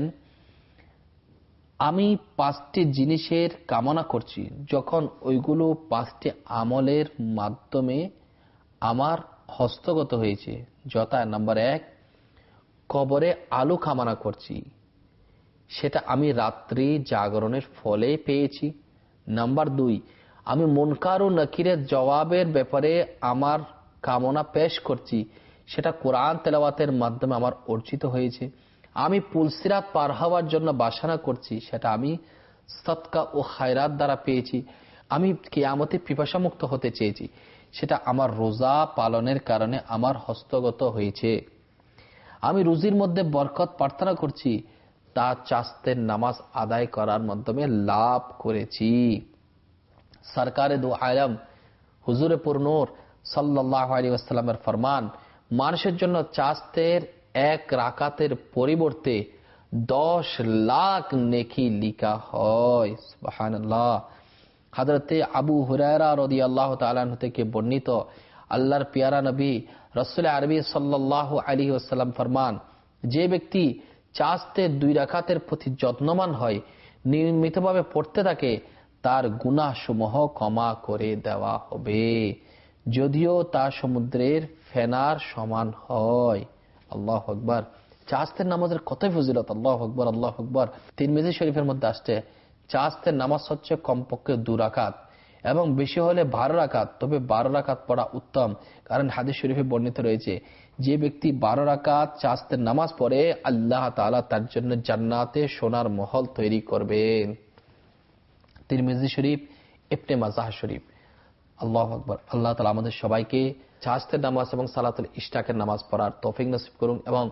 আমি 5টি জিনিসের কামনা করছি, যখন ওইগুলো 5টি আমলের মাধ্যমে আমার হস্তগত হয়েছে, যথা নাম্বার 1, কবরে আলো কামনা করছি, সেটা আমি রাত্রি জাগরণের ফলে পেয়েছি। নাম্বার 2, আমি মুনকার ও নাকিরের জবাবের ব্যাপারে আমার কামনা পেশ করছি, সেটা কোরআন তেলাওয়াতের মাধ্যমে আমার অর্জিত হয়েছে। আমি পুলসিরাত পার হওয়ার জন্য বাসনা করছি, সেটা আমি সদকা ও খায়রাত দ্বারা পেয়েছি। আমি কিয়ামতে পিপাসামুক্ত হতে চেয়েছি, সেটা আমার রোজা পালনের কারণে আমার হস্তগত হয়েছে। আমি রুজির মধ্যে বরকত প্রার্থনা করছি, তা চাস্তের নামাজ আদায় করার মাধ্যমে লাভ করেছি। সরকারে দু আলম হুজুরে পুরনূর সাল্লাল্লাহু আলাইহি ওয়াসাল্লামের ফরমান, মানুষের জন্য চাস্তের 1 রাকাতের পরিবর্তে 10 লাখ নেকি লিখা হয়। সুবহানাল্লাহ। হযরতে আবু হুরায়রা রাদিয়াল্লাহু তাআলা আনহু থেকে বর্ণিত, আল্লাহর পেয়ারা নবী রাসূল আরবি সাল্লাল্লাহু আলাইহি ওয়াসাল্লাম ফরমান, যে ব্যক্তি চাস্তের 2 রাকাতের প্রতি যত্নবান হয়, নিয়মিতভাবে পড়তে থাকে, তার গুনাহসমূহ ক্ষমা করে দেওয়া হবে, যদিও তা সমুদ্রের ফেনার সমান হয়। আল্লাহু আকবার। চাস্তের নামাজের কতই ফজিলত, আল্লাহু আকবার আল্লাহু আকবার। তিরমিজি শরীফের মধ্যে আসছে চাস্তের নামাজ হচ্ছে কমপক্ষে 2 রাকাত এবং বেশি হলে 12 রাকাত, তবে 12 রাকাত পড়া উত্তম, কারণ হাদিস শরীফে বর্ণিত রয়েছে যে ব্যক্তি 12 রাকাত চাস্তের নামাজ পড়ে আল্লাহ তাআলা তার জন্য জান্নাতে সোনার মহল তৈরি করবেন। তিরমিজি শরীফ, ইবনে মাজাহ শরীফ। আল্লাহু আকবার। আল্লাহ তাআলা আমাদের সবাইকে চাস্তের নামাজ এবং সালাতুল ইশরাকের নামাজ পড়ার তৌফিক নসিব করুন এবং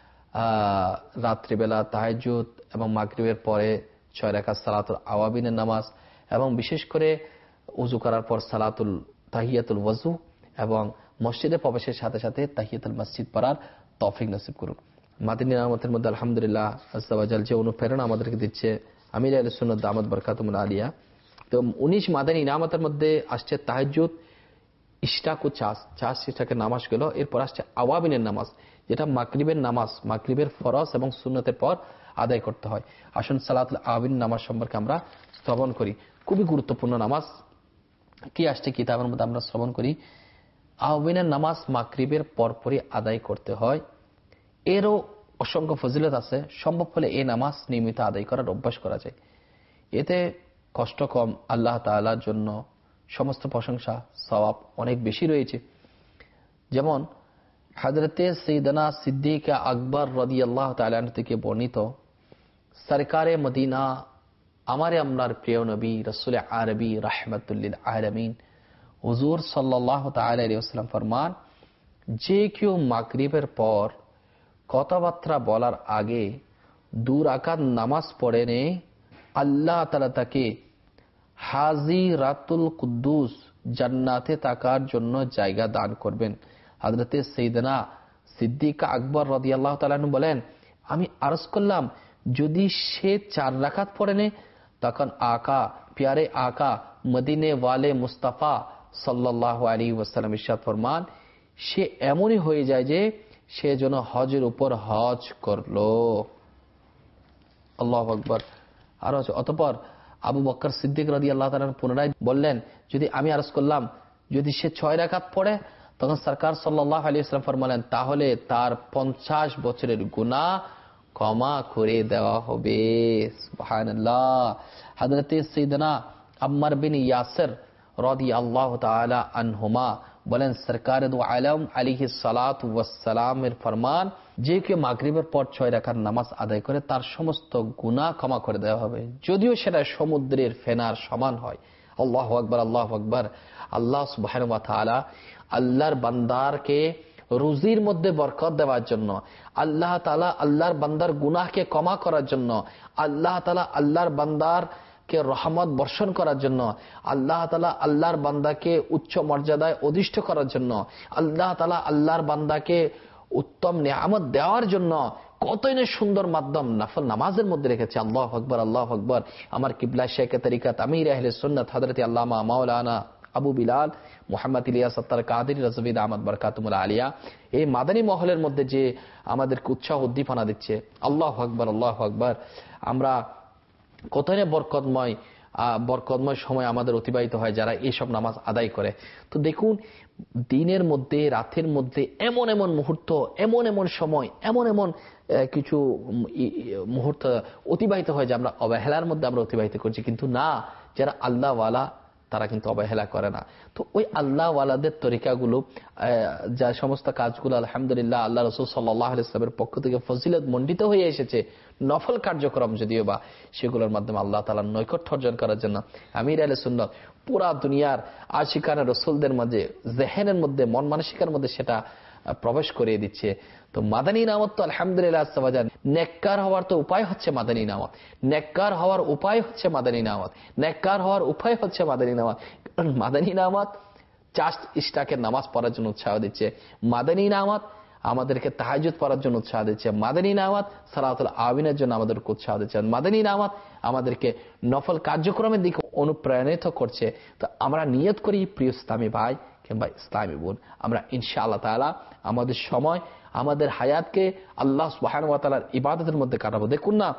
রাত্রিবেলা তাহাজ্জুদ এবং মাগরিবের পরে 6 রাকাত সালাতুল আওয়াবিনের নামাজ এবং বিশেষ করে ওযু করার পর সালাতুল তাহিয়াতুল ওযু এবং মসজিদে প্রবেশের সাথে সাথে তাহিয়াতুল মসজিদ পড়ার তৌফিক নসিব করুন। মাদিনী নিয়ামতের মধ্যে আলহামদুলিল্লাহ আযজা ওয়া জাল যে অনুপ্রেরণা আমাদেরকে দিচ্ছে আমির আহলে সুন্নাত দামাত বরকাতুহুল আলিয়া, তো 19 মাদানী নিয়ামতের মধ্যে আসছে তাহাজ্জুদ, ইশরাক ও চাষ ইশরাকের নামাজ গেল। এরপর আসছে আওয়াবিনের নামাজ, যেটা মাগরিবের নামাজ, মাগরিবের ফরজ এবং সুন্নতের পর আদায় করতে হয়। আসুন সালাতুল আওয়াবিন নামাজ সম্পর্কে আমরা শ্রবণ করি। খুবই গুরুত্বপূর্ণ নামাজ, কি আসছে কিতাবের মধ্যে আমরা শ্রবণ করি। আওয়াবিনের নামাজ মাগরিবের পরপরই আদায় করতে হয়, এরও অসংখ্য ফজিলত আছে। সম্ভব হলে এই নামাজ নিয়মিত আদায় করার অভ্যাস করা যায়, এতে কষ্ট কম, আল্লাহ তাআলার জন্য সমস্ত প্রশংসা সওয়াব অনেক বেশি রয়েছে। যেমন হযরতে সাইয়েদনা সিদ্দিক আকবর রাদিয়াল্লাহু তাআলা আনহু থেকে বর্ণিত, সরকারে মদিনা আমারে আমরার প্রিয় নবী রাসূল আরবী রাহমাতুল লিল আলামিন হুজুর সাল্লাল্লাহু তাআলা আলাইহি ওয়াসাল্লাম ফরমান, যে কেউ মাগরিবের পর কথাবার্তা বলার আগে 2 রাকাত নামাজ পড়ে নে, আল্লাহ তাআলা তাকে হাজিরাতুল কুদ্দুস জান্নাতে থাকার জন্য জায়গা দান করবেন। হযরতে সাইয়েদনা সিদ্দিক আকবর রাদিয়াল্লাহু তাআলা আনহু বলেন, আমি আরজ করলাম যদি সে 4 রাকাত পড়ে নে, তখন আকা প্যারে আকা মদিনে ওয়ালে মুস্তাফা সাল্লাল্লাহু আলাইহি ওয়াসাল্লাম ইরশাদ ফরমান, সে এমনই হয়ে যায় যে সে যেন হজের উপর হজ করলো। আল্লাহু আকবার। আর অতঃপর আবু বকর সিদ্দিক রাদিয়াল্লাহু তাআলা পুনরায় বললেন, যদি আমি আরজ করলাম যদি সে 6 রাকাত পড়ে, তখন সরকার সাল্লাল্লাহু আলাইহি ওয়াসাল্লাম ফরমালেন তাহলে তার 50 বছরের গুনাহ ক্ষমা করে দেওয়া হবে। সুবহানাল্লাহ। হযরতে সাইয়েদনা আম্মার বিন ইয়াসির রাদিয়াল্লাহু তাআলা আনহুমা বলেন, সরকার দু আলম আলাইহিস সালাতু ওয়াস সালামের ফরমান, যে কেউ মাগরিবের পর 6 রাকাত নামাজ আদায় করে তার সমস্ত গুনাহ ক্ষমা করে দেওয়া হবে, যদিও সেটা সমুদ্রের ফেনার সমান হয়। আল্লাহু আকবার আল্লাহু আকবার। আল্লাহ সুবহানাহু ওয়া তাআলা আল্লাহর বান্দারকে রুজির মধ্যে বরকত দেওয়ার জন্য, আল্লাহ তাআলা আল্লাহর বান্দার গুনাহকে ক্ষমা করার জন্য, আল্লাহ তাআলা আল্লাহর বান্দারকে রহমত বর্ষণ করার জন্য, আল্লাহ তাআলা আল্লাহর বান্দাকে উচ্চ মর্যাদায় অধিষ্ঠ করার জন্য, আল্লাহ তাআলা আল্লাহর বান্দাকে উত্তম নিয়ামত দেওয়ার জন্য কতই না সুন্দর মাধ্যম নফল নামাজের মধ্যে রেখেছে। আল্লাহু আকবার আল্লাহু আকবার। আমার কিবলা শেখ তরিকাত আমির আহলে সুন্নাত হযরত আল্লামা মাওলানা আবু বিলাল মুহাম্মদ ইলিয়াস আত্তার কাদেরী রাজভী দামাত বরকাতুহুল আলিয়া এই মাদানী মহলের মধ্যে যে আমাদেরকে উৎসাহ উদ্দীপনা দিচ্ছে, আল্লাহু আকবার আল্লাহু আকবার। আমরা কতই না বরকতময় সময় আমাদের অতিবাহিত হয় যারা এইসব নামাজ আদায় করে। তো দেখুন, দিনের মধ্যে রাতের মধ্যে এমন এমন মুহূর্ত, এমন এমন সময়, এমন এমন কিছু মুহূর্ত অতিবাহিত হয় যে আমরা অবহেলার মধ্যে আমরা অতিবাহিত করছি, কিন্তু না, যারা আল্লাহ ওয়ালা তারা কিন্তু অবহেলা করে না। তো ওই আল্লাহ ওয়ালাদের তরিকাগুলো, যা সমস্ত কাজগুলো আলহামদুলিল্লাহ আল্লাহ রাসূল সাল্লাল্লাহু আলাইহি ওয়াসাল্লামের পক্ষ থেকে ফজিলত মণ্ডিত হয়ে এসেছে, নফল কার্যক্রম যদিও বা, সেগুলোর মাধ্যমে আল্লাহ তাআলার নৈকট্য অর্জন করার জন্য আমির আহলে সুন্নাত পুরা দুনিয়ার আশিকানে রাসূলদের মাঝে, জেহেনের মধ্যে, মন মানসিকার মধ্যে সেটা প্রবেশ করিয়ে দিচ্ছে। তো মাদানী নামত তো আলহামদুলিল্লাহ নেককার হওয়ার তো উপায় হচ্ছে মাদানী নামত, নেককার হওয়ার উপায় হচ্ছে মাদানী নামত, নেককার হওয়ার উপায় হচ্ছে মাদানী নামত। মাদানী নামত চাস্ত ইশরাকের নামাজ পড়ার জন্য উৎসাহ দিচ্ছে, মাদানী নামত আমাদেরকে তাহাজ্জুদ পড়ার জন্য উৎসাহ দিচ্ছে, মাদানী নামাত সালাতুল আওয়াবিনের জন্য আমাদেরকে উৎসাহ দিচ্ছে, মাদানী নামাত আমাদেরকে নফল কার্যক্রমের দিকে অনুপ্রাণিত করছে। তো আমরা নিয়ত করি, প্রিয় ইসলামী ভাই কিংবা ইসলামী বোন, আমরা ইনশাআল্লাহ তাআলা আমাদের সময়, আমাদের হায়াতকে আল্লাহ সুবহানাহু ওয়া তাআলার ইবাদতের মধ্যে কাটাবো। দেখুন না,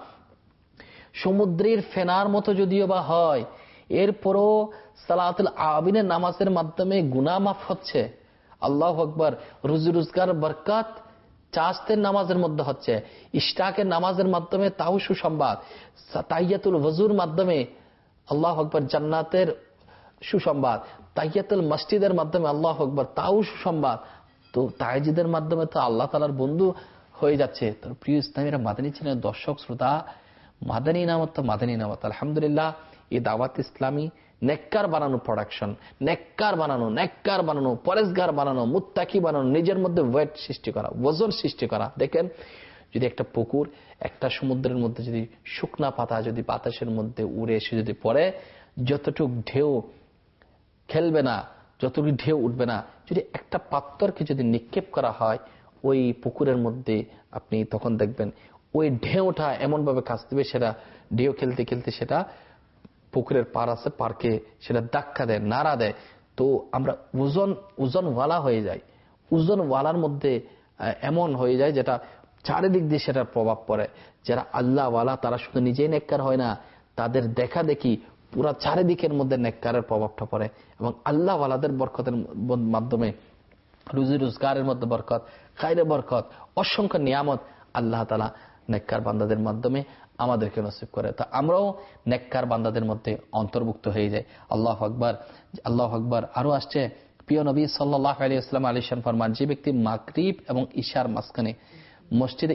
সমুদ্রের ফেনার মতো যদিও বা হয়, এরপরও সালাতুল আওয়াবিনের নামাজের মাধ্যমে গুনাহ মাফ হচ্ছে। আল্লাহু আকবার। রুজি রোজগার বরকত চাস্তের নামাজের মধ্যে হচ্ছে, ইশরাকের নামাজের মাধ্যমে তাও সুসংবাদ, তাহিয়াতুল ওযুর মাধ্যমে আল্লাহু আকবার জান্নাতের সুসংবাদ, তাহিয়াতুল মসজিদের মাধ্যমে আল্লাহু আকবার তাও সুসংবাদ। তো তাহাজ্জুদের মাধ্যমে তো আল্লাহ তাআলার বন্ধু হয়ে যাচ্ছে। তো প্রিয় ইসলামীরা, মাদানী চ্যানেলের দর্শক শ্রোতা, মাদানী নামত তো মাদানী নামত। আলহামদুলিল্লাহ, এই দাওয়াত ইসলামী নেককার বানানো প্রোডাকশন, নেককার বানানো, পরেশগার বানানো, মুত্তাকি বানানো, নিজের মধ্যে ওয়েট সৃষ্টি করা, ওজন সৃষ্টি করা। দেখেন, যদি একটা পুকুর, একটা সমুদ্রের মধ্যে যদি শুকনা পাতা যদি বাতাসের মধ্যে উড়ে এসে যদি পড়ে, যতটুক ঢেউ খেলবে না, যতটুকু ঢেউ উঠবে না, যদি একটা পাথরকে যদি নিক্ষেপ করা হয় ওই পুকুরের মধ্যে, আপনি তখন দেখবেন ওই ঢেউটা এমন ভাবে কাজ দেবে, সেটা ঢেউ খেলতে খেলতে সেটা পুকুরের পার আছে, পার্কে সেটা ধাক্কা দেয়, নাড়া দেয়। তো আমরা ওজনওয়ালা হয়ে যাই। ওজনওয়ালার মধ্যে এমন হয়ে যায় যেটা চারিদিক দিয়ে সেটার প্রভাব পড়ে। যারা আল্লাহওয়ালা তারা শুধু নিজেই নেককার হয় না, তাদের দেখা দেখি পুরা চারিদিকের মধ্যে নেককারের প্রভাবটা পড়ে। এবং আল্লাহওয়ালাদের বরকতের মাধ্যমে রুজি রোজগারের মধ্যে বরকত, খায়রে বরকত, অসংখ্য নিয়ামত আল্লাহ তাআলা নেককার বান্দাদের মাধ্যমে আমাদেরকে নসিব করে। তো আমরাও নেককার বান্দাদের মধ্যে অন্তর্ভুক্ত হয়ে যাই। আল্লাহু আকবার, আল্লাহু আকবার। আরো আসছে, প্রিয় নবী সাল্লাল্লাহু আলাইহি ওয়াসাল্লাম আলিশান ফরমান, যে ব্যক্তি মাগরিব এবং ইশার মাঝখানে মসজিদে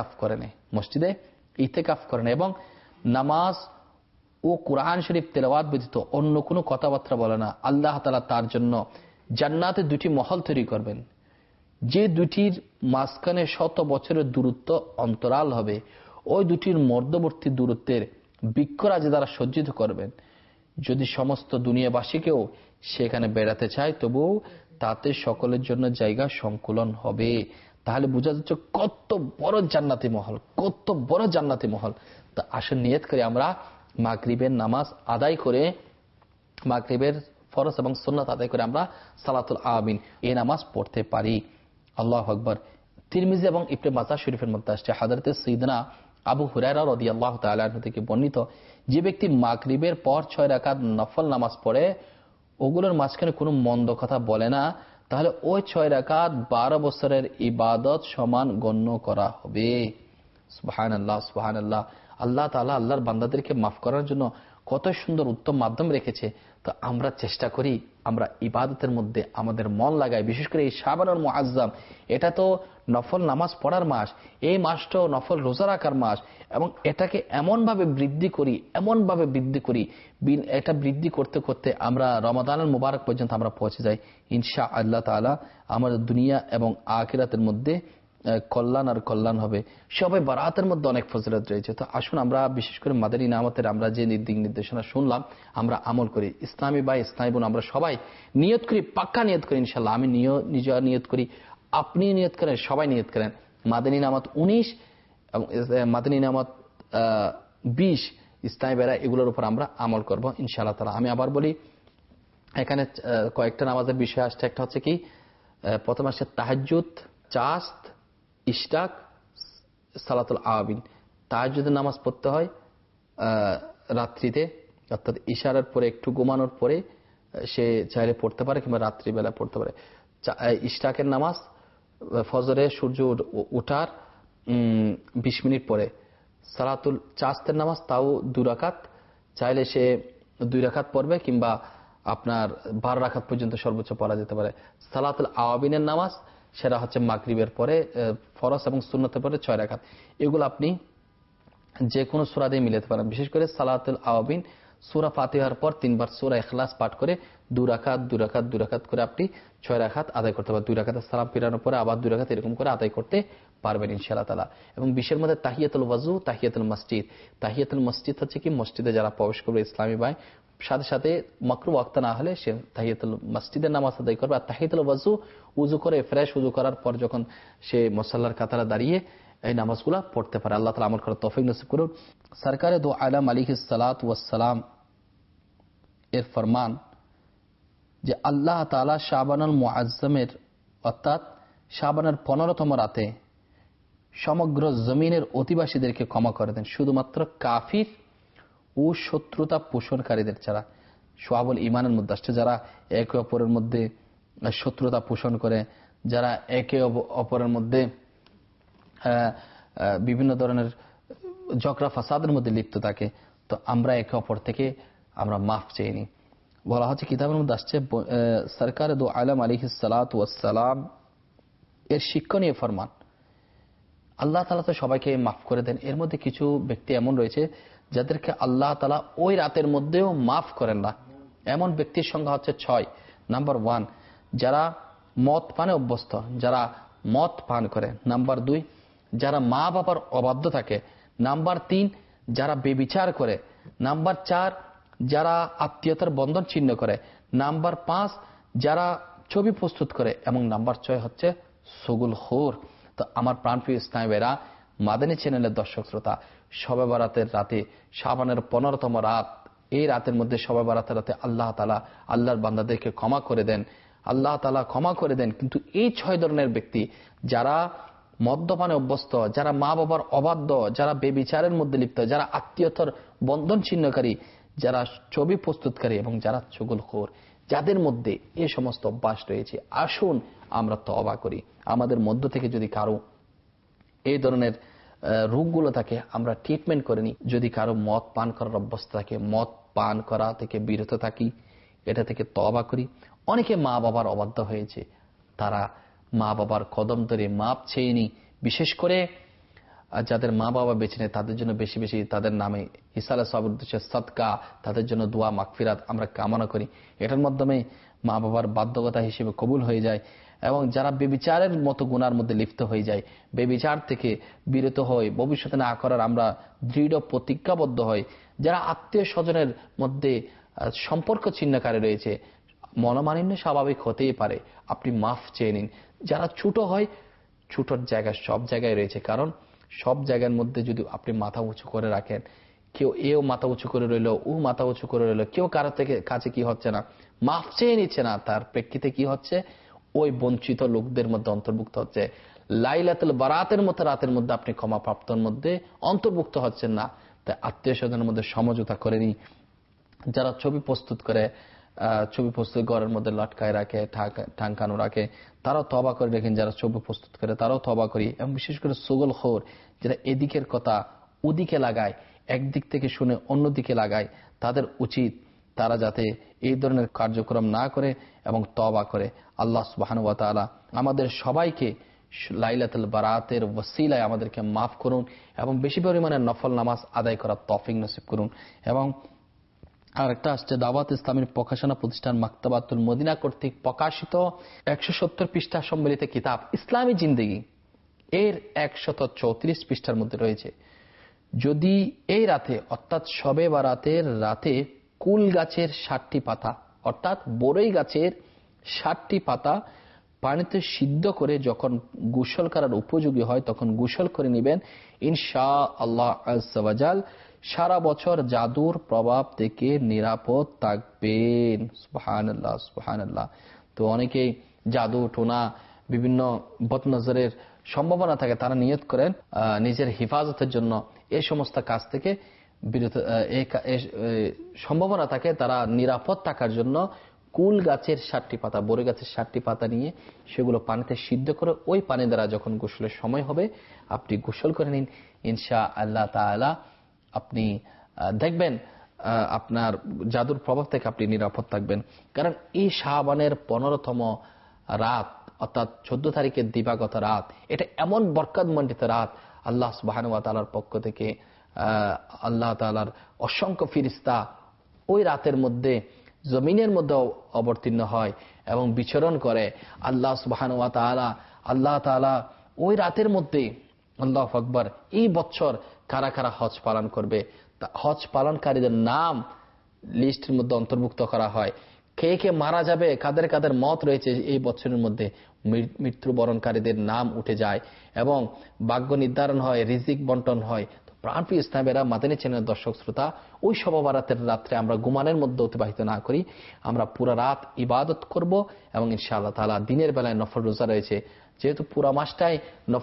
ইতিকাফ করেন এবং নামাজ ও কুরআন শরীফ তেলাওয়াত ব্যতীত অন্য কোনো কথাবার্তা বলে না, আল্লাহ তাআলা তার জন্য জান্নাতে দুটি মহল তৈরি করবেন, যে দুটির মাঝখানে 100 বছরের দূরত্ব অন্তরাল হবে। ওই দুটির মধ্যবর্তী দূরত্বের বৃক্ষরাজি দ্বারা সজ্জিত করবেন। যদি সমস্ত দুনিয়াবাসীকেও সেখানে বেড়াতে চায়, তবুও তাতে সকলের জন্য জায়গা সংকুলন হবে। তাহলে বোঝা যাচ্ছে কত বড় জান্নাতি মহল। তা আসলে নিয়ত করে আমরা মাগরিবের নামাজ আদায় করে, মাগরিবের ফরজ এবং সুন্নাত আদায় করে আমরা সালাতুল আমিন এই নামাজ পড়তে পারি। আল্লাহু আকবার। তিরমিজি এবং ইবনে মাজাহ শরীফের মধ্যে আসছে, হযরত সাইয়েদনা আবু হুরায়রা রাদিয়াল্লাহু তাআলা আনহু থেকে বর্ণিত, যে ব্যক্তি মাগরিবের পর 6 রাকাত নফল নামাজ পড়ে, ওগুলোর মাঝখানে কোনো মন্দ কথা বলে না, তাহলে ওই 6 রাকাত 12 বছরের ইবাদত সমান গণ্য করা হবে। সুবহানাল্লাহ, সুবহানাল্লাহ। আল্লাহ তাআলা আল্লাহর বান্দাদেরকে মাফ করার জন্য কত সুন্দর উত্তম মাধ্যম রেখেছে। তো আমরা চেষ্টা করি আমরা ইবাদতের মধ্যে আমাদের মন লাগাই। বিশেষ করে এই শাবানুল মুআজ্জাম, এটা তো নফল নামাজ পড়ার মাস, এই মাসটাও নফল রোজা রাখার মাস, এবং এটাকে এমনভাবে বৃদ্ধি করি, এটা বৃদ্ধি করতে করতে আমরা রমাদানুল মুবারক পর্যন্ত আমরা পৌঁছে যাই। ইনশাআল্লাহ তাআলা আমাদের দুনিয়া এবং আখিরাতের মধ্যে কল্যাণ আর কল্যাণ হবে। সবাই বারাতের মধ্যে অনেক ফজিলত রয়েছে। তো আসুন আমরা বিশেষ করে মাদানী নামাতের আমরা যে দিক নির্দেশনা শুনলাম আমরা আমল করি। ইসলামী ভাই, ইসলামী বোন, আমরা সবাই নিয়ত করি, পাক্কা নিয়ত করি ইনশাআল্লাহ। আমি নিজে নিয়ত করি, আপনি নিয়ত করেন, সবাই নিয়ত করেন। মাদানী নামাত 19 এবং মাদানী নামাত 20 ইসলামী ভাইরা, এগুলোর উপর আমরা আমল করব ইনশাআল্লাহ তাআলা। আমি আবার বলি, এখানে কয়েকটা নামাজের বিষয় আসছে। একটা হচ্ছে কি, প্রথম আসছে তাহাজ্জুদ, চাস্ত, ইশরাক, সালাতুল আওয়াবিন। তাহাজ্জুদের নামাজ পড়তে হয় রাত্রিতে, অর্থাৎ ইশারার পরে একটু ঘুমানোর পরে সে চাইলে পড়তে পারে, কিংবা রাত্রিবেলা পড়তে পারে। ইশরাকের নামাজ ফজরে সূর্য ওঠার 20 মিনিট পরে। সালাতুল চাস্তের নামাজ তাও 2 রাকাত, চাইলে সে 2 রাকাত পড়বে, কিংবা আপনার 12 রাকাত পর্যন্ত সর্বোচ্চ পড়া যেতে পারে। সালাতুল আওয়াবিনের নামাজ, সেটা হচ্ছে মাগরিবের পরে, ফরজ এবং সুন্নতের পরে 6 রাকাত। এগুলো আপনি যে কোনো সূরা দিয়ে মিলাতে পারেন। বিশেষ করে সালাতুল আওয়াবিন সূরা ফাতিহার পর 3 বার সূরা ইখলাস পাঠ করে 2 রাকাত করে আপনি 6 রাকাত আদায় করতে পারবেন। 2 রাকাতের সালাম ফিরানোর পরে আবার 2 রাকাত এরকম করে আদায় করতে পারবেন ইনশাআল্লাহ তাআলা। এবং বিশের মধ্যে তাহিয়াতুল ওযু, তাহিয়াতুল মসজিদ। তাহিয়াতুল মসজিদ হচ্ছে কি, মসজিদে যারা প্রবেশ করবে ইসলামী ভাই, সাথে সাথে মাকরুহ ওয়াক্ত না হলে সে তাহিয়াতুল মসজিদের নামাজ আদায় করবে। আর তাহিয়াতুল ওযু, উযু করে ফ্রেশ উযু করার পর যখন সে মুসাল্লার কাতারে দাঁড়িয়ে এই নামাজগুলো পড়তে পারে। আল্লাহ তাআলা আমল করার তৌফিক নসিব করুন। সরকারে দো আলম আলাইহিস সালাতু ওয়াস সালাম এর ফরমান যে আল্লাহ তাআলা শাবানুল মুআজ্জামের অর্থাৎ শাবানের 15তম রাতে সমগ্র জমিনের অধিবাসীদেরকে ক্ষমা করে দেন, শুধুমাত্র কাফির ও শত্রুতা পোষণকারীদের ছাড়া। শুআবুল ঈমানের মধ্যে আসছে, যারা একে অপরের মধ্যে শত্রুতা পোষণ করে, যারা একে অপরের মধ্যে বিভিন্ন ধরনের ঝগড়া ফাসাদের মধ্যে লিপ্ত থাকে, তো আমরা একে অপর থেকে আমরা মাফ চেয়ে নিই। বলা হচ্ছে কিতাবের মধ্যে আসছে সরকার দু আলম আলাইহিস সালাতু ওয়াস সালাম এর শিক্ষণীয় ফরমান, আল্লাহ তাআলা তো সবাইকে মাফ করে দেন, এর মধ্যে কিছু ব্যক্তি এমন রয়েছে যাদেরকে আল্লাহ তাআলা ওই রাতের মধ্যেও মাফ করেন না। এমন ব্যক্তির সংখ্যা হচ্ছে 6। নাম্বার 1, যারা মদ পানে অভ্যস্ত, যারা মদ পান করে। নাম্বার 2, যারা মা বাবার অবাধ্য থাকে। নাম্বার 3, যারা বেবিচার করে। নাম্বার 4, যারা আত্মীয়তার বন্ধন ছিন্ন করে। নাম্বার 5, যারা ছবি প্রস্তুত করে। এবং নাম্বার 6 হচ্ছে সুগুলখোর। তো আমার প্রাণপ্রিয় ইসলামী ভাইরা, মাদানী চ্যানেলের দর্শক শ্রোতা, শবে বরাতের রাতে, শাবানের 15তম রাত, এই রাতের মধ্যে শবে বরাতের রাতে আল্লাহ তাআলা আল্লাহর বান্দাদেরকে ক্ষমা করে দেন, আল্লাহ তাআলা ক্ষমা করে দেন। কিন্তু এই 6 ধরনের ব্যক্তি, যারা মদ্যপানে অভ্যস্ত, যারা মা বাবার অবাধ্য, যারা বেবিচারের মধ্যে লিপ্ত, যারা আত্মীয়তার বন্ধন ছিন্নকারী, যারা ছবি প্রস্তুতকারী এবং যারা চুগলখোর, যাদের মধ্যে এই সমস্ত অভ্যাস রয়েছে, আসুন আমরা তওবা করি। আমাদের মধ্য থেকে যদি কারো এই ধরনের রোগগুলো থাকে, আমরা ট্রিটমেন্ট করে নিই। যদি কারো মদ পান করার অভ্যস্ত থাকে, মদ পান করা থেকে বিরত থাকি, এটা থেকে তওবা করি। অনেকে মা বাবার অবাধ্য হয়েছে, তারা মা বাবার কদম ধরে মাপ চেয়ে নি। বিশেষ করে যাদের মা বাবা বেঁচে নেয়, তাদের জন্য বেশি বেশি তাদের নামে ইসালা সওয়াবের উদ্দেশ্যে সাদকা, তাদের জন্য দোয়া মাগফিরাত আমরা কামনা করি। এটার মাধ্যমে মা বাবার বাধ্যকতা হিসেবে কবুল হয়ে যায়। এবং যারা বেবিচারের মতো গুনার মধ্যে লিপ্ত হয়ে যায়, বেবিচার থেকে বিরত হয়, ভবিষ্যতে না করার আমরা দৃঢ় প্রতিজ্ঞাবদ্ধ হই। যারা আত্মীয় স্বজনের মধ্যে সম্পর্ক ছিন্নকারী রয়েছে, মনোমালিন্য স্বাভাবিক হতেই পারে, আপনি মাফ চেয়ে নিন। যারা ছোট হয়, ছোটর জায়গা সব জায়গায় রয়েছে, কারণ সব জায়গার মধ্যে যদি আপনি মাথা উঁচু করে রাখেন, কেউ এও মাথা উঁচু করে রইল, ও মাথা উঁচু করে রইল, কেউ কারো থেকে কাছে কি হচ্ছে না, মাফ চেয়ে নিচ্ছে না, তার প্রেক্ষিতে কি হচ্ছে, ওই বঞ্চিত লোকদের মধ্যে অন্তর্ভুক্ত হচ্ছে। লাইলাতুল বারাতের মতো রাতের মধ্যে আপনি ক্ষমা প্রাপ্তর মধ্যে অন্তর্ভুক্ত হচ্ছেন না। তাই আত্মীয় স্বজনের মধ্যে সমঝোতা করে নি। যারা ছবি প্রস্তুত করে, ছবি প্রস্তুত ঘরের মধ্যে লটকায় রাখে, টাঙ্কানো রাখে, তারাও তওবা করে রাখেন। যারা ছবি প্রস্তুত করে তারাও তওবা করি। এবং বিশেষ করে সুগলখোর, যারা এদিকের কথা ওদিকে লাগায়, একদিক থেকে শুনে অন্যদিকে লাগায়, তাদের উচিত তারা যাতে এই ধরনের কার্যক্রম না করে এবং তওবা করে। আল্লাহ সুবহানাহু ওয়া তাআলা আমাদের সবাইকে লাইলাতুল বারাতের ওসিলায় আমাদেরকে মাফ করুন এবং বেশি পরিমাণে নফল নামাজ আদায় করার তৌফিক নসিব করুন। এবং আরেকটা আসছে, দাওয়াত ইসলামের প্রকাশনা প্রতিষ্ঠান মাকতাবাতুল মদিনা কর্তৃক প্রকাশিত 170 পৃষ্ঠা সম্বলিত কিতাব ইসলামী জিন্দেগি এর 134 পৃষ্ঠার মধ্যে রয়েছে, যদি এই রাতে অর্থাৎ শবে বারাতের রাতে কুল গাছের 60টি পাতা অর্থাৎ বড়ই গাছের 60টি পাতা পানিতে সিদ্ধ করে যখন গোসল করার উপযোগী হয় তখন গোসল করে নেবেন, ইনশাআল্লাহ আযজা ওয়া জাল সারা বছর জাদুর প্রভাব থেকে নিরাপদ থাকবেন। সুবহানাল্লাহ, সুবহানাল্লাহ। তো অনেকেই জাদু টোনা বিভিন্ন বদনজরের সম্ভাবনা থাকে, তারা নিয়ত করেন নিজের হেফাজতের জন্য এই সমস্ত কাজ থেকে বিরত, সম্ভাবনা থাকে তারা নিরাপদ থাকার জন্য কুল গাছের 60টি পাতা, বড় গাছের 60টি পাতা নিয়ে সেগুলো পানিতে সিদ্ধ করে ওই পানি দ্বারা যখন গোসলের সময় হবে আপনি গোসল করে নিন, ইনশাআল্লাহ তাআলা আপনি দেখবেন আপনার জাদুর প্রভাব থেকে আপনি নিরাপদ থাকবেন। কারণ এই শাবানের 15তম রাত অর্থাৎ 14 তারিখের দিবাগত রাত, এটা এমন বরকতমণ্ডিত রাত, আল্লাহ সুবহানাহু ওয়া তাআলার পক্ষ থেকে আল্লাহ তাআলার অসংখ্য ফেরেশতা ওই রাতের মধ্যে জমিনের মধ্যে অবতীর্ণ হয় এবং বিচরণ করে। আল্লাহ সুবহানাহু ওয়া তাআলা, আল্লাহ তাআলা ওই রাতের মধ্যে, আল্লাহু আকবার, এই বছর কারা কারা হজ পালন করবে, হজ পালনকারীদের নাম লিস্টের মধ্যে অন্তর্ভুক্ত করা হয়। কে কে মারা যাবে, কাদের কাদের মত রয়েছে এই বছরের মধ্যে, মৃত্যুবরণকারীদের নাম উঠে যায় এবং ভাগ্য নির্ধারণ হয়, রিজিক বন্টন হয়। প্রাণপ্রিয় ইসলামেরা, মাদানী চ্যানেলের দর্শক শ্রোতা, ওই শবে বারাতের রাত্রে আমরা ঘুমানোর মধ্যে অতিবাহিত না করি, আমরা পুরা রাত ইবাদত করব এবং ইনশাআল্লাহ তাআলা দিনের বেলায় নফল রোজা রয়েছে, যেহেতু পুরা মাসটাই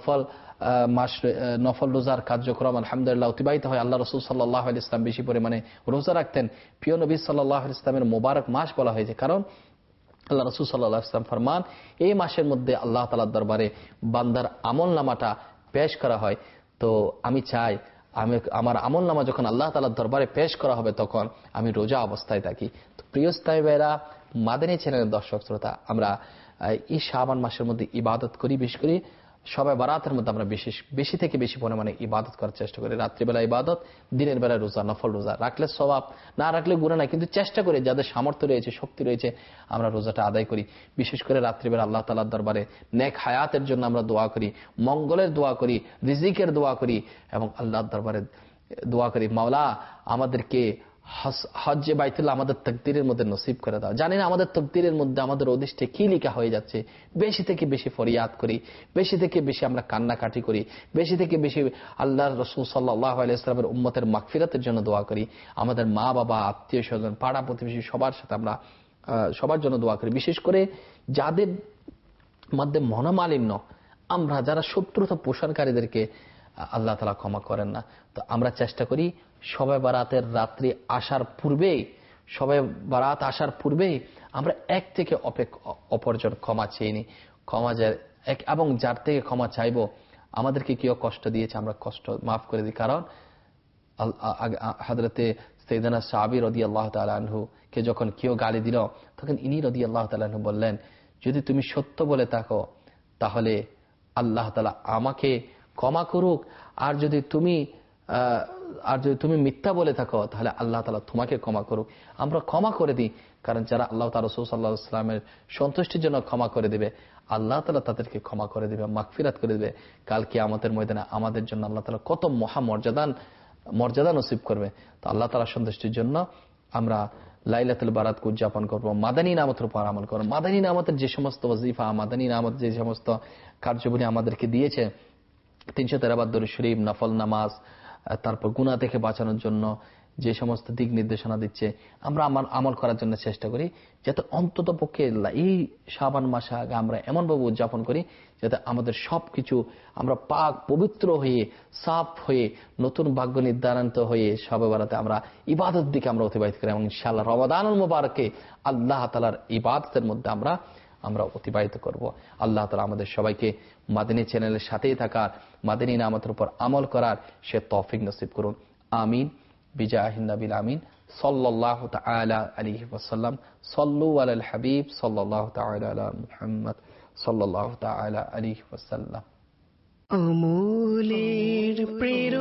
নফল রোজার কার্যক্রম আলহামদুলিল্লাহ অতিবাহিত হয়। আল্লাহ রাসূল সাল্লাল্লাহু আলাইহি ওয়াসাল্লাম বেশি পরিমাণে রোজা রাখতেন। প্রিয় নবী সাল্লাল্লাহু আলাইহি ওয়াসাল্লামের মোবারক মাস বলা হয়েছে, কারণ আল্লাহ রাসূল সাল্লাল্লাহু আলাইহি ওয়াসাল্লাম ফরমান, এই মাসের মধ্যে আল্লাহ তাআলার দরবারে বান্দার আমল নামাটা পেশ করা হয়, তো আমি চাই আমার আমল নামা যখন আল্লাহ তাআলার দরবারে পেশ করা হবে তখন আমি রোজা অবস্থায় থাকি। তো প্রিয় ইসলামী ভাইরা, মাদানী চ্যানেলের দর্শক শ্রোতা, আমরা এই শাবান মাসের মধ্যে ইবাদত করি, বিশেষ করে সবাই বারাতের মধ্যে আমরা বেশি থেকে বেশি পরিমাণে ইবাদত করার চেষ্টা করি। রাত্রিবেলা ইবাদত, দিনের বেলা রোজা, নফল রোজা। রাখলে সওয়াব, না রাখলে গুনাহ নাই, কিন্তু চেষ্টা করি যাদের সামর্থ্য রয়েছে, শক্তি রয়েছে, আমরা রোজাটা আদায় করি। বিশেষ করে রাত্রিবেলা আল্লাহ তাআলার দরবারে নেক হায়াতের জন্য আমরা দোয়া করি, মঙ্গলের দোয়া করি, রিজিকের দোয়া করি এবং আল্লাহর দরবারে দোয়া করি, মাওলা আমাদেরকে হজ্জে বাইতুল্লাহ আমাদের তাকদীরের মধ্যে নসিব করে দাও। জানি না আমাদের তাকদীরের মধ্যে আমাদের অদৃষ্টে কি লেখা হয়ে যাচ্ছে। বেশি থেকে বেশি ফরিয়াদ করি, বেশি থেকে বেশি আমরা কান্নাকাটি করি, বেশি থেকে বেশি আল্লাহর রাসূল সাল্লাল্লাহু আলাইহি ওয়াসাল্লামের উম্মতের মাগফিরাতের জন্য দোয়া করি। আমাদের মা বাবা, আত্মীয় স্বজন, পাড়া প্রতিবেশী সবার সাথে আমরা সবার জন্য দোয়া করি। বিশেষ করে যাদের মধ্যে মনোমালিন্য, আমরা যারা শত্রুতা পোষণকারীদেরকে আল্লাহ তাআলা ক্ষমা করেন না। তো আমরা চেষ্টা করি শবে বারাতের রাত্রি আসার পূর্বেই, শবে বারাত আসার পূর্বেই আমরা এক থেকে অপরজন ক্ষমা চেয়ে নিই, এবং যার থেকে ক্ষমা চাইবো আমাদেরকে কেউ কষ্ট দিয়েছে আমরা কষ্ট মাফ করে দিই। কারণ হযরতে সাইয়েদনা সাহাবী রাদিয়াল্লাহু তাআলা আনহু কে যখন কেউ গালি দিল, তখন ইনি রাদিয়াল্লাহু তাআলা আনহু বললেন, যদি তুমি সত্য বলে থাকো তাহলে আল্লাহ তাআলা আমাকে ক্ষমা করুক, আর যদি তুমি মিথ্যা বলে থাকো তাহলে আল্লাহ তাআলা তোমাকে ক্ষমা করুক। আমরা ক্ষমা করে দিই, কারণ যারা আল্লাহ তাআলা রাসূল সাল্লাল্লাহু আলাইহি ওয়াসাল্লামের সন্তুষ্টির জন্য ক্ষমা করে দিবে, আল্লাহ তাআলা তাদেরকে ক্ষমা করে দিবে, মাগফিরাত করে দিবে। কাল কিয়ামতের ময়দানে আমাদের জন্য আল্লাহ তাআলা কত মর্যাদা নসিব করবে। তো আল্লাহ তাআলার সন্তুষ্টির জন্য আমরা লাইলাতুল বারাতকে উদযাপন করব, মাদানী নামতের উপর আমল করব। মাদানী নামতের যে সমস্ত ওয়াজিফা, মাদানী নামত যে সমস্ত কার্যবলী আমাদেরকে দিয়েছে, 313 বার দরুদ শরীফ, নফল নামাজ, তারপর গুনাহ থেকে বাঁচানোর জন্য যে সমস্ত দিক নির্দেশনা দিচ্ছে, আমরা আমল করার জন্য চেষ্টা করি, যাতে অন্তত পক্ষে এই শাবান মাসে আগে আমরা এমনভাবে উদযাপন করি যাতে আমাদের সবকিছু আমরা পাক পবিত্র হয়ে, সাফ হয়ে, নতুন ভাগ্য নির্ধারিত হয়ে শবে বারাতে আমরা ইবাদত দিকে আমরা অতিবাহিত করি। এবং ইনশাআল্লাহ রমাদানুল মুবারকে আল্লাহ তাআলার ইবাদতের মধ্যে আমরা অতিবাহিত করব। আল্লাহ তাআলা আমাদের সবাইকে মাদানী চ্যানেলের সাথেই থাকার, মাদানী নামতের উপর আমল করার সে তৌফিক নসিব করুন। আমিন বিজাহিন নবিল আমিন সাল্লাল্লাহু তাআলা আলাইহি ওয়াসাল্লাম। সাল্লু আলাল হাবিব সাল্লাল্লাহু তাআলা আলা মুহাম্মদ সাল্লাল্লাহু তাআলা আলাইহি ওয়াসাল্লাম। আমলের প্রেরণা